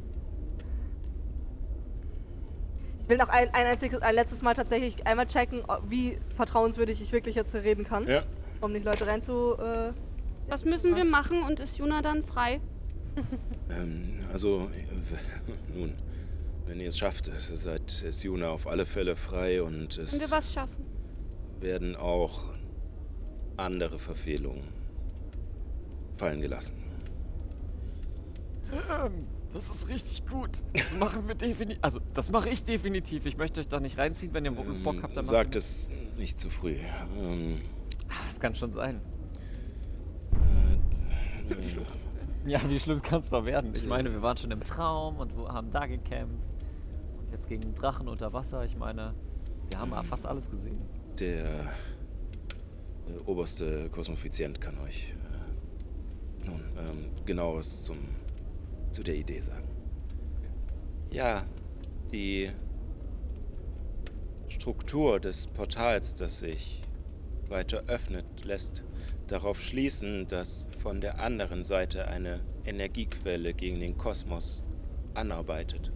ich will noch ein, ein einziges, ein letztes Mal tatsächlich einmal checken, ob- wie vertrauenswürdig ich wirklich jetzt hier reden kann. Ja. Um nicht Leute rein zu, äh, Was müssen wir machen und ist Juna dann frei? Ähm, also, äh, nun, wenn ihr es schafft, seid ist Juna auf alle Fälle frei und Können wir es was schaffen? werden auch andere Verfehlungen fallen gelassen. Ähm, das ist richtig gut. Das machen wir definitiv. Also, das mache ich definitiv. Ich möchte euch da nicht reinziehen, wenn ihr Bock Ähm, Bock habt. Dann sagt machen es nicht zu früh. Ähm, wir- Ah, das kann schon sein. äh, äh, Ja, wie schlimm kann es da werden? Ich meine, wir waren schon im Traum und wo- haben da gekämpft. Und jetzt gegen Drachen unter Wasser. Ich meine, wir haben fast alles gesehen. der äh, oberste Kosmofizient kann euch äh, nun ähm, genaueres zum, zu der Idee sagen. Ja, die Struktur des Portals, das sich weiter öffnet, lässt darauf schließen, dass von der anderen Seite eine Energiequelle gegen den Kosmos anarbeitet.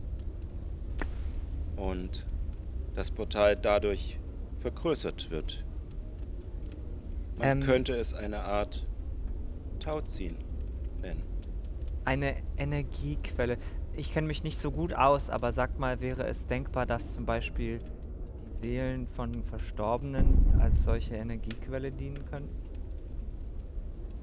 Und das Portal dadurch vergrößert wird. Man Ähm. könnte es eine Art Tauziehen nennen. Eine Energiequelle. Ich kenne mich nicht so gut aus, aber sag mal, wäre es denkbar, dass zum Beispiel die Seelen von Verstorbenen als solche Energiequelle dienen können?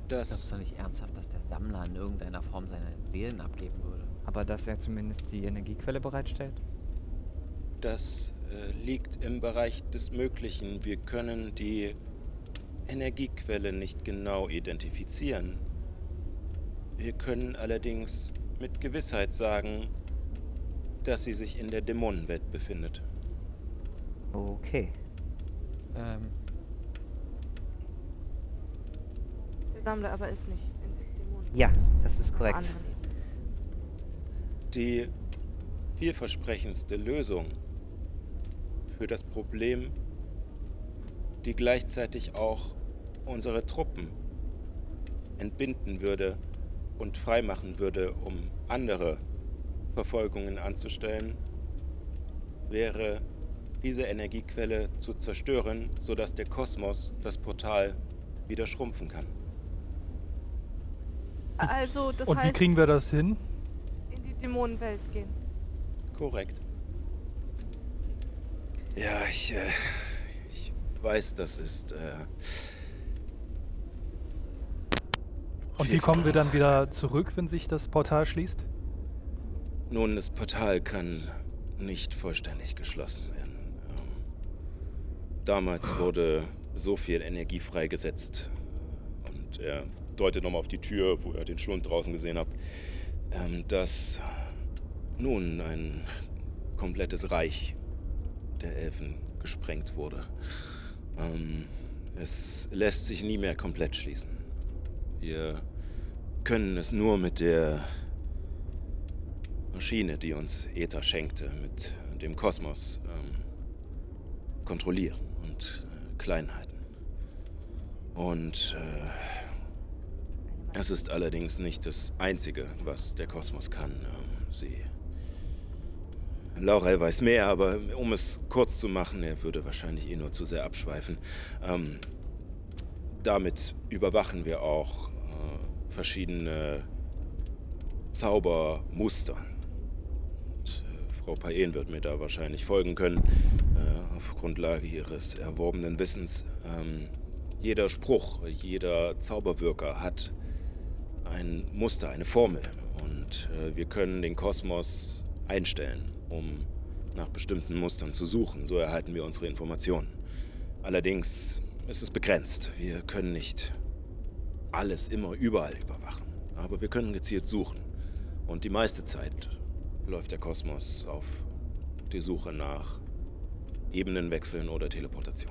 Das Das, ist doch nicht ernsthaft, dass der Sammler in irgendeiner Form seine Seelen abgeben würde. Aber dass er zumindest die Energiequelle bereitstellt? das äh, liegt im Bereich des Möglichen. Wir können die Energiequelle nicht genau identifizieren. Wir können allerdings mit Gewissheit sagen, dass sie sich in der Dämonenwelt befindet. Okay. Ähm, Der Sammler aber ist nicht in den Dämonen. Ja, das ist Auf korrekt. anderen Ebenen. Die vielversprechendste Lösung für das Problem, die gleichzeitig auch unsere Truppen entbinden würde und freimachen würde, um andere Verfolgungen anzustellen, wäre diese Energiequelle zu zerstören, sodass der Kosmos, das Portal, wieder schrumpfen kann. Also, das Und wie heißt, kriegen wir das hin? in die Dämonenwelt gehen. Korrekt. Ja, ich, äh, ich weiß, das ist äh, Und viel wie kommen wir dann verlangt. wieder zurück, wenn sich das Portal schließt? Nun, das Portal kann nicht vollständig geschlossen werden. Ähm, Damals wurde so viel Energie freigesetzt. Und er deutet nochmal auf die Tür, wo ihr den Schlund draußen gesehen habt, ähm, dass nun ein komplettes Reich der Elfen gesprengt wurde. Ähm, es lässt sich nie mehr komplett schließen. Wir können es nur mit der Maschine, die uns Äther schenkte, mit dem Kosmos ähm, kontrollieren und äh, klein halten. Und äh, es ist allerdings nicht das Einzige, was der Kosmos kann. Ähm, sie Laurel weiß mehr, aber um es kurz zu machen, er würde wahrscheinlich eh nur zu sehr abschweifen. Ähm, damit überwachen wir auch äh, verschiedene Zaubermuster. Und, äh, Frau Payen wird mir da wahrscheinlich folgen können, äh, auf Grundlage ihres erworbenen Wissens. Ähm, jeder Spruch, jeder Zauberwirker hat ein Muster, eine Formel. Und äh, wir können den Kosmos einstellen, um nach bestimmten Mustern zu suchen. So erhalten wir unsere Informationen. Allerdings ist es begrenzt. Wir können nicht alles immer überall überwachen. Aber wir können gezielt suchen. Und die meiste Zeit läuft der Kosmos auf die Suche nach Ebenenwechseln oder Teleportation.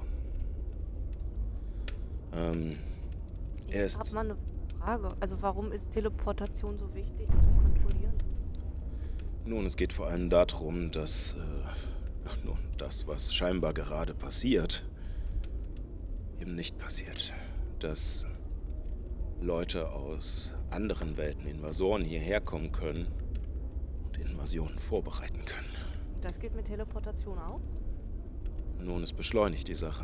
Ähm, er Ich habe ist... mal eine Frage. Also, warum ist Teleportation so wichtig zu kontrollieren? Nun, es geht vor allem darum, dass äh, nun, das, was scheinbar gerade passiert, eben nicht passiert. Dass Leute aus anderen Welten, Invasoren, hierher kommen können und Invasionen vorbereiten können. Und das geht mit Teleportation auch? Nun, es beschleunigt die Sache.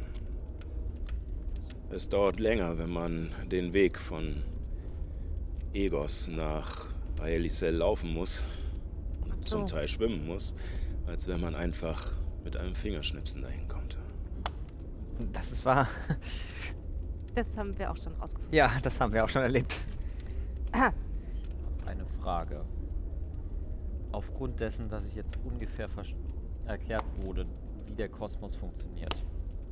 Es dauert länger, wenn man den Weg von Egos nach Aelisel laufen muss und Ach so. zum Teil schwimmen muss, als wenn man einfach mit einem Fingerschnipsen dahin kommt. Das ist wahr. Das haben wir auch schon rausgefunden. Ja, das haben wir auch schon erlebt. eine Frage. Aufgrund dessen, dass ich jetzt ungefähr vers- erklärt wurde, wie der Kosmos funktioniert.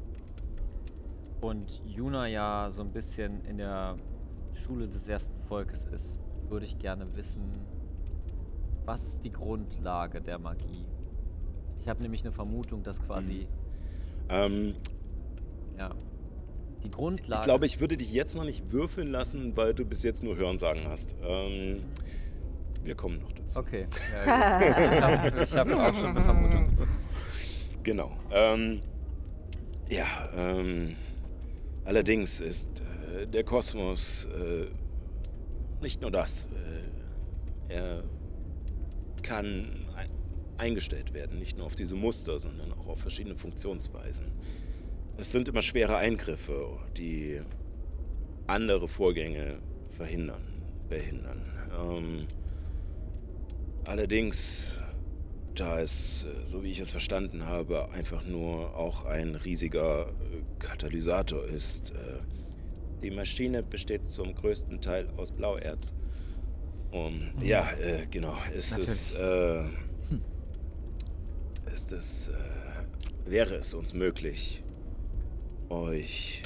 Und Yuna ja so ein bisschen in der Schule des ersten Volkes ist, würde ich gerne wissen, was ist die Grundlage der Magie? Ich habe nämlich eine Vermutung, dass quasi, Ähm, ja, die Grundlage... ich glaube, ich würde dich jetzt noch nicht würfeln lassen, weil du bis jetzt nur Hörensagen hast. Ähm, wir kommen noch dazu. Okay, ja, gut. ich habe hab auch schon eine Vermutung. Genau. Ähm, ja, ähm, allerdings ist äh, der Kosmos äh, nicht nur das. Äh, er kann ein eingestellt werden, nicht nur auf diese Muster, sondern auch auf verschiedene Funktionsweisen. Es sind immer schwere Eingriffe, die andere Vorgänge verhindern, behindern. Ähm, allerdings, da es, äh, so wie ich es verstanden habe, einfach nur auch ein riesiger äh, Katalysator ist, äh, Die Maschine besteht zum größten Teil aus Blauerz. Um, ja, äh, genau. Ist es, äh, ist es, äh, wäre es uns möglich, euch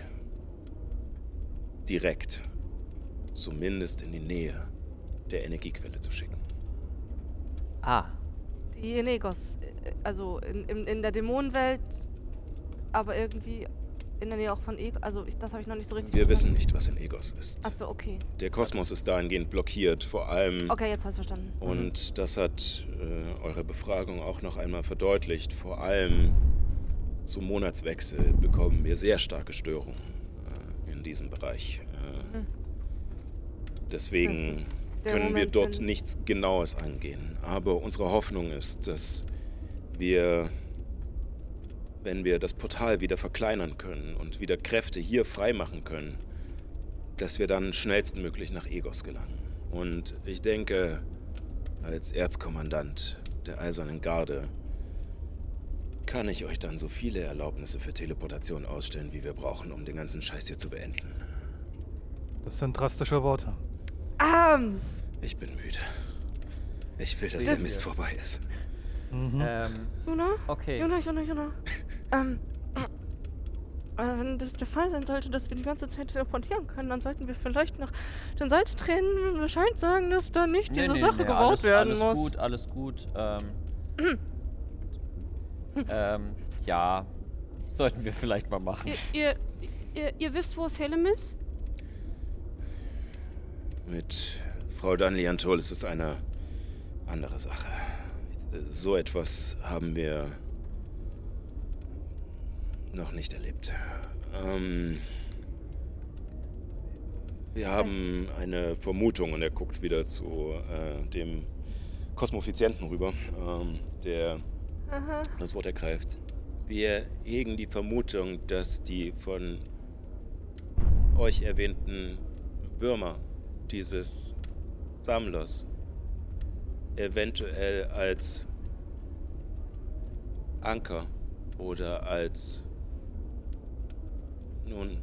direkt, zumindest in die Nähe der Energiequelle zu schicken? Ah, Die Enegos, äh, also in, in, in der Dämonenwelt, aber irgendwie in der Nähe auch von Egos. Also ich, das habe ich noch nicht so richtig Wir wissen verstanden. nicht, was in Egos ist. Achso, okay. Der Kosmos ist dahingehend blockiert, vor allem. Okay, jetzt habe ich verstanden. Und das hat äh, eure Befragung auch noch einmal verdeutlicht. Vor allem zum Monatswechsel bekommen wir sehr starke Störungen äh, in diesem Bereich. Äh, Mhm. Deswegen Das ist der können wir Moment, dort wenn- nichts Genaues angehen. Aber unsere Hoffnung ist, dass wir, wenn wir das Portal wieder verkleinern können und wieder Kräfte hier freimachen können, dass wir dann schnellstmöglich nach Egos gelangen. Und ich denke, als Erzkommandant der Eisernen Garde kann ich euch dann so viele Erlaubnisse für Teleportation ausstellen, wie wir brauchen, um den ganzen Scheiß hier zu beenden. Das sind drastische Worte. Ähm, Ich bin müde. Ich will, dass der Mist vorbei ist. Mhm. Ähm, Juna? okay. Juna, Juna, Juna. ähm, äh, wenn das der Fall sein sollte, dass wir die ganze Zeit teleportieren können, dann sollten wir vielleicht noch den Salztränen Bescheid sagen, dass da nicht Nee, diese nee, Sache nee, gebaut alles, werden alles muss. gut, alles gut. Ähm, ähm, ja, sollten wir vielleicht mal machen. Ihr, ihr, ihr, ihr wisst, wo es Helm ist? Mit Frau Danliantol ist es eine andere Sache. So etwas haben wir noch nicht erlebt. Ähm, wir haben eine Vermutung, und er guckt wieder zu äh, dem Kosmofizienten rüber, ähm, der Aha. das Wort ergreift. Wir hegen die Vermutung, dass die von euch erwähnten Würmer dieses Sammlers eventuell als Anker oder als, nun,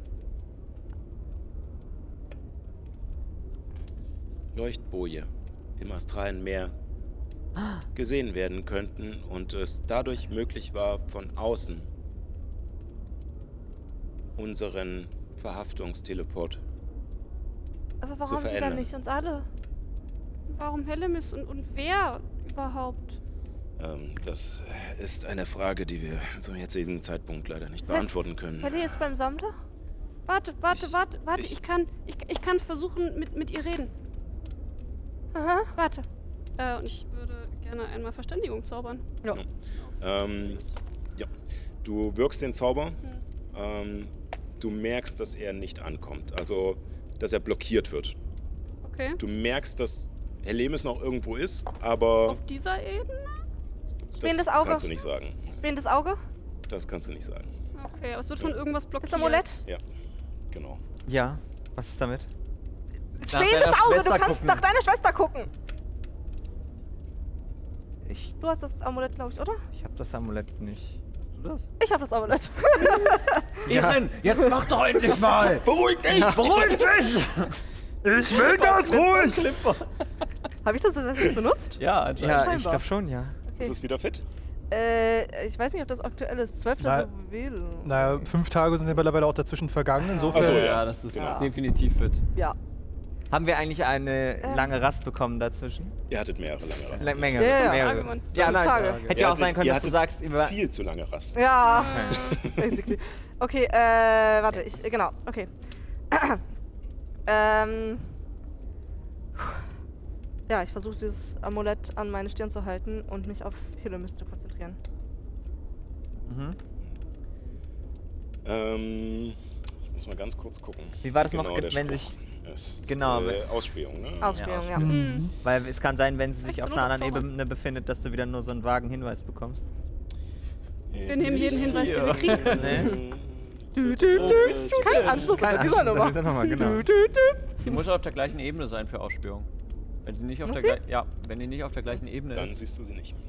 Leuchtboje im astralen Meer gesehen werden könnten und es dadurch möglich war, von außen unseren Verhaftungsteleport Aber zu warum sie dann verändern. nicht uns alle? Warum Helm ist und, und wer überhaupt? Ähm, das ist eine Frage, die wir zum jetzigen Zeitpunkt leider nicht Das heißt, beantworten können. Kelly ist beim Sammler? Warte, warte, Ich- warte, warte, ich- ich, kann, ich, ich kann versuchen, mit, mit ihr reden. Aha. Warte. Äh, und ich würde gerne einmal Verständigung zaubern. Ja. Ähm, ja, du wirkst den Zauber. Ähm, du merkst, dass er nicht ankommt. Also, dass er blockiert wird. Okay. Du merkst, dass Helemis noch irgendwo ist, aber Auf dieser Ebene? Stehendes Auge. kannst du nicht sagen. Stehendes Auge? Das kannst du nicht sagen. Okay, aber es wird von irgendwas blockiert. Das Amulett? Ja, genau. ja. Was ist damit? Stehendes deiner Auge, du Schwester kannst gucken. nach deiner Schwester gucken. Ich, Du hast das Amulett, glaube ich, oder? ich hab das Amulett nicht. Hast du das? Ich habe das Amulett. Erin, jetzt mach doch endlich mal! Beruhig dich! Beruhig dich! Ich will ganz ruhig! Habe ich das tatsächlich benutzt? Ja, anscheinend. Ja, ich Scheinbar. glaube schon, ja. Ist es wieder fit? Äh, ich weiß nicht, ob das aktuell ist. zwölfter Na- Juwel. Naja, fünf Tage sind ja mittlerweile auch dazwischen vergangen. Insofern. Ach so, ja. ja. das ist Genau. definitiv fit. Ja. Haben wir eigentlich eine Ähm. lange Rast bekommen dazwischen? Ihr hattet mehrere lange Rasten. Le Menge, Ja, ja. mehrere. Tage, Mann. Ja, Fünf nein. Tage. Hätte Ihr ja auch hattet- sein können, ihr dass du hattet sagst, über. viel zu lange Rasten. Ja, Okay. basically. Okay, äh, warte, ich, äh, genau, okay. ähm. Ja, ich versuche dieses Amulett an meine Stirn zu halten und mich auf Helemis zu konzentrieren. Mhm. Ähm, ich muss mal ganz kurz gucken. Wie war das noch, der wenn Spruch sich- ist, Genau, Äh, wenn- Ausspähung, ne? Ausspielung, ja. Mhm. Weil es kann sein, wenn sie sich Kannst auf du einer noch anderen zaubern? Ebene befindet, dass du wieder nur so einen vagen Hinweis bekommst. Wir nehmen jeden Hinweis, den wir kriegen. Nee. Du, du, du. Kein Anschluss Kein mit dieser Anschluss Nummer. mit dieser Nummer, genau. Du, du, du. Die muss auf der gleichen Ebene sein für Ausspielung. Wenn die nicht auf Muss der sie? gleichen. Ja, wenn die nicht auf der gleichen Ebene Dann ist. siehst du sie nicht.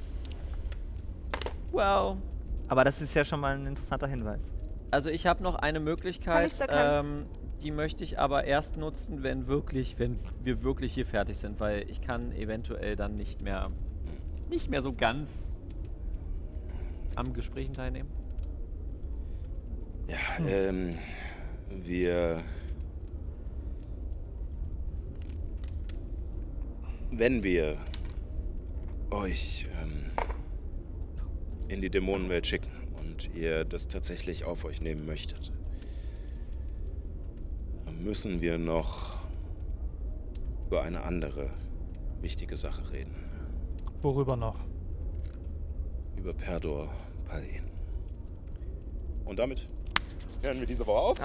Wow. Aber das ist ja schon mal ein interessanter Hinweis. Also ich habe noch eine Kann Möglichkeit, ich's erkennen? ähm, Die möchte ich aber erst nutzen, wenn wirklich, wenn wir wirklich hier fertig sind, weil ich kann eventuell dann nicht mehr, nicht mehr so ganz am Gesprächen teilnehmen. Ja, ähm, wir... Wenn wir euch ähm, in die Dämonenwelt schicken und ihr das tatsächlich auf euch nehmen möchtet, dann müssen wir noch über eine andere wichtige Sache reden. Worüber noch? Über Perdor Palin. Und damit hören wir diese Woche auf.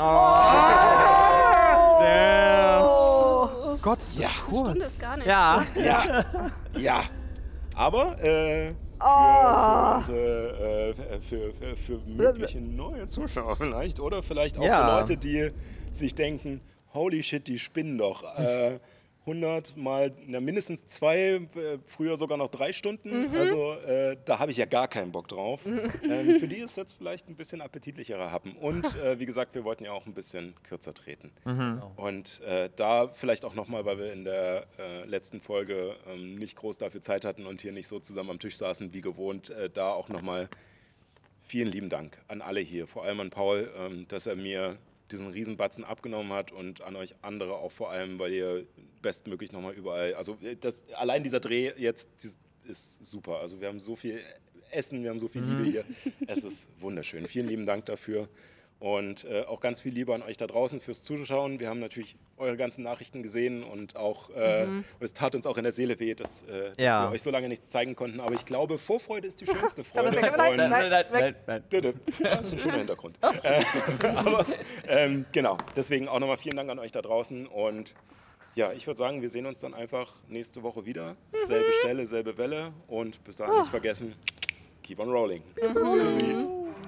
Damn. Gott, ist das Ja. Stunde kurz. ist gar nichts. Ja. Ja, ja. Aber äh, für, für, unsere, äh, für, für, für mögliche neue Zuschauer vielleicht oder vielleicht auch Ja. für Leute, die sich denken, holy shit, die spinnen doch. Äh, hundert mal, na, mindestens zwei, äh, früher sogar noch drei Stunden. Mhm. Also äh, da habe ich ja gar keinen Bock drauf. Ähm, für die ist jetzt vielleicht ein bisschen appetitlicherer Happen. Und äh, wie gesagt, wir wollten ja auch ein bisschen kürzer treten. Und äh, da vielleicht auch nochmal, weil wir in der äh, letzten Folge ähm, nicht groß dafür Zeit hatten und hier nicht so zusammen am Tisch saßen wie gewohnt, äh, da auch nochmal vielen lieben Dank an alle hier, vor allem an Paul, ähm, dass er mir diesen Riesenbatzen abgenommen hat und an euch andere auch vor allem, weil ihr bestmöglich nochmal überall, also das, allein dieser Dreh jetzt dies, ist super. Also wir haben so viel Essen, wir haben so viel Liebe hier. Es ist wunderschön. Vielen lieben Dank dafür. Und äh, auch ganz viel Liebe an euch da draußen fürs Zuschauen. Wir haben natürlich eure ganzen Nachrichten gesehen und auch, äh, und es tat uns auch in der Seele weh, dass, äh, dass Ja. wir euch so lange nichts zeigen konnten. Aber ich glaube, Vorfreude ist die schönste Aber Freude. sehr nein, Und- nein, nein, nein, nein. Dödö. Ja, das ist ein schöner Hintergrund. Äh, aber ähm, genau, deswegen auch nochmal vielen Dank an euch da draußen. Und ja, ich würde sagen, wir sehen uns dann einfach nächste Woche wieder. Selbe Stelle, selbe Welle. Und bis dahin nicht vergessen, keep on rolling. Tschüssi.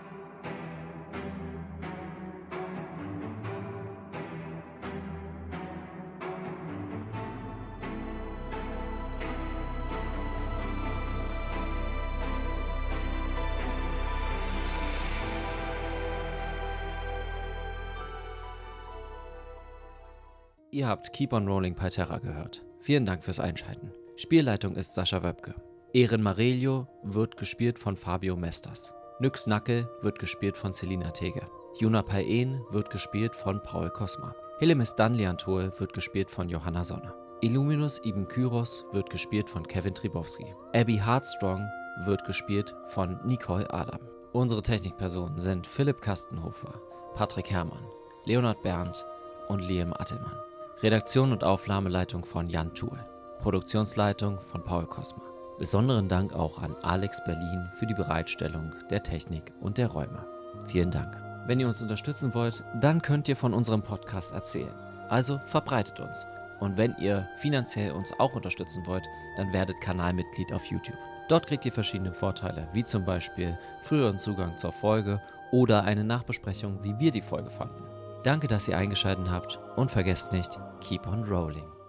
Ihr habt Keep on Rolling Palterra gehört. Vielen Dank fürs Einschalten. Spielleitung ist Sascha Wöbke. Ehren Marelio wird gespielt von Fabio Mestas. Nyx Nackel wird gespielt von Selina Tege. Juna Paen wird gespielt von Paul Kosma. Hillemis Danliantol wird gespielt von Johanna Sonne. Illuminus Ibn Kyros wird gespielt von Kevin Tribowski. Abby Hartstrong wird gespielt von Nicole Adam. Unsere Technikpersonen sind Philipp Kastenhofer, Patrick Herrmann, Leonard Berndt und Liam Attelmann. Redaktion und Aufnahmeleitung von Jan Thuel. Produktionsleitung von Paul Kosma. Besonderen Dank auch an Alex Berlin für die Bereitstellung der Technik und der Räume. Vielen Dank. Wenn ihr uns unterstützen wollt, dann könnt ihr von unserem Podcast erzählen. Also verbreitet uns. Und wenn ihr finanziell uns auch unterstützen wollt, dann werdet Kanalmitglied auf YouTube. Dort kriegt ihr verschiedene Vorteile, wie zum Beispiel früheren Zugang zur Folge oder eine Nachbesprechung, wie wir die Folge fanden. Danke, dass ihr eingeschaltet habt und vergesst nicht, keep on rolling.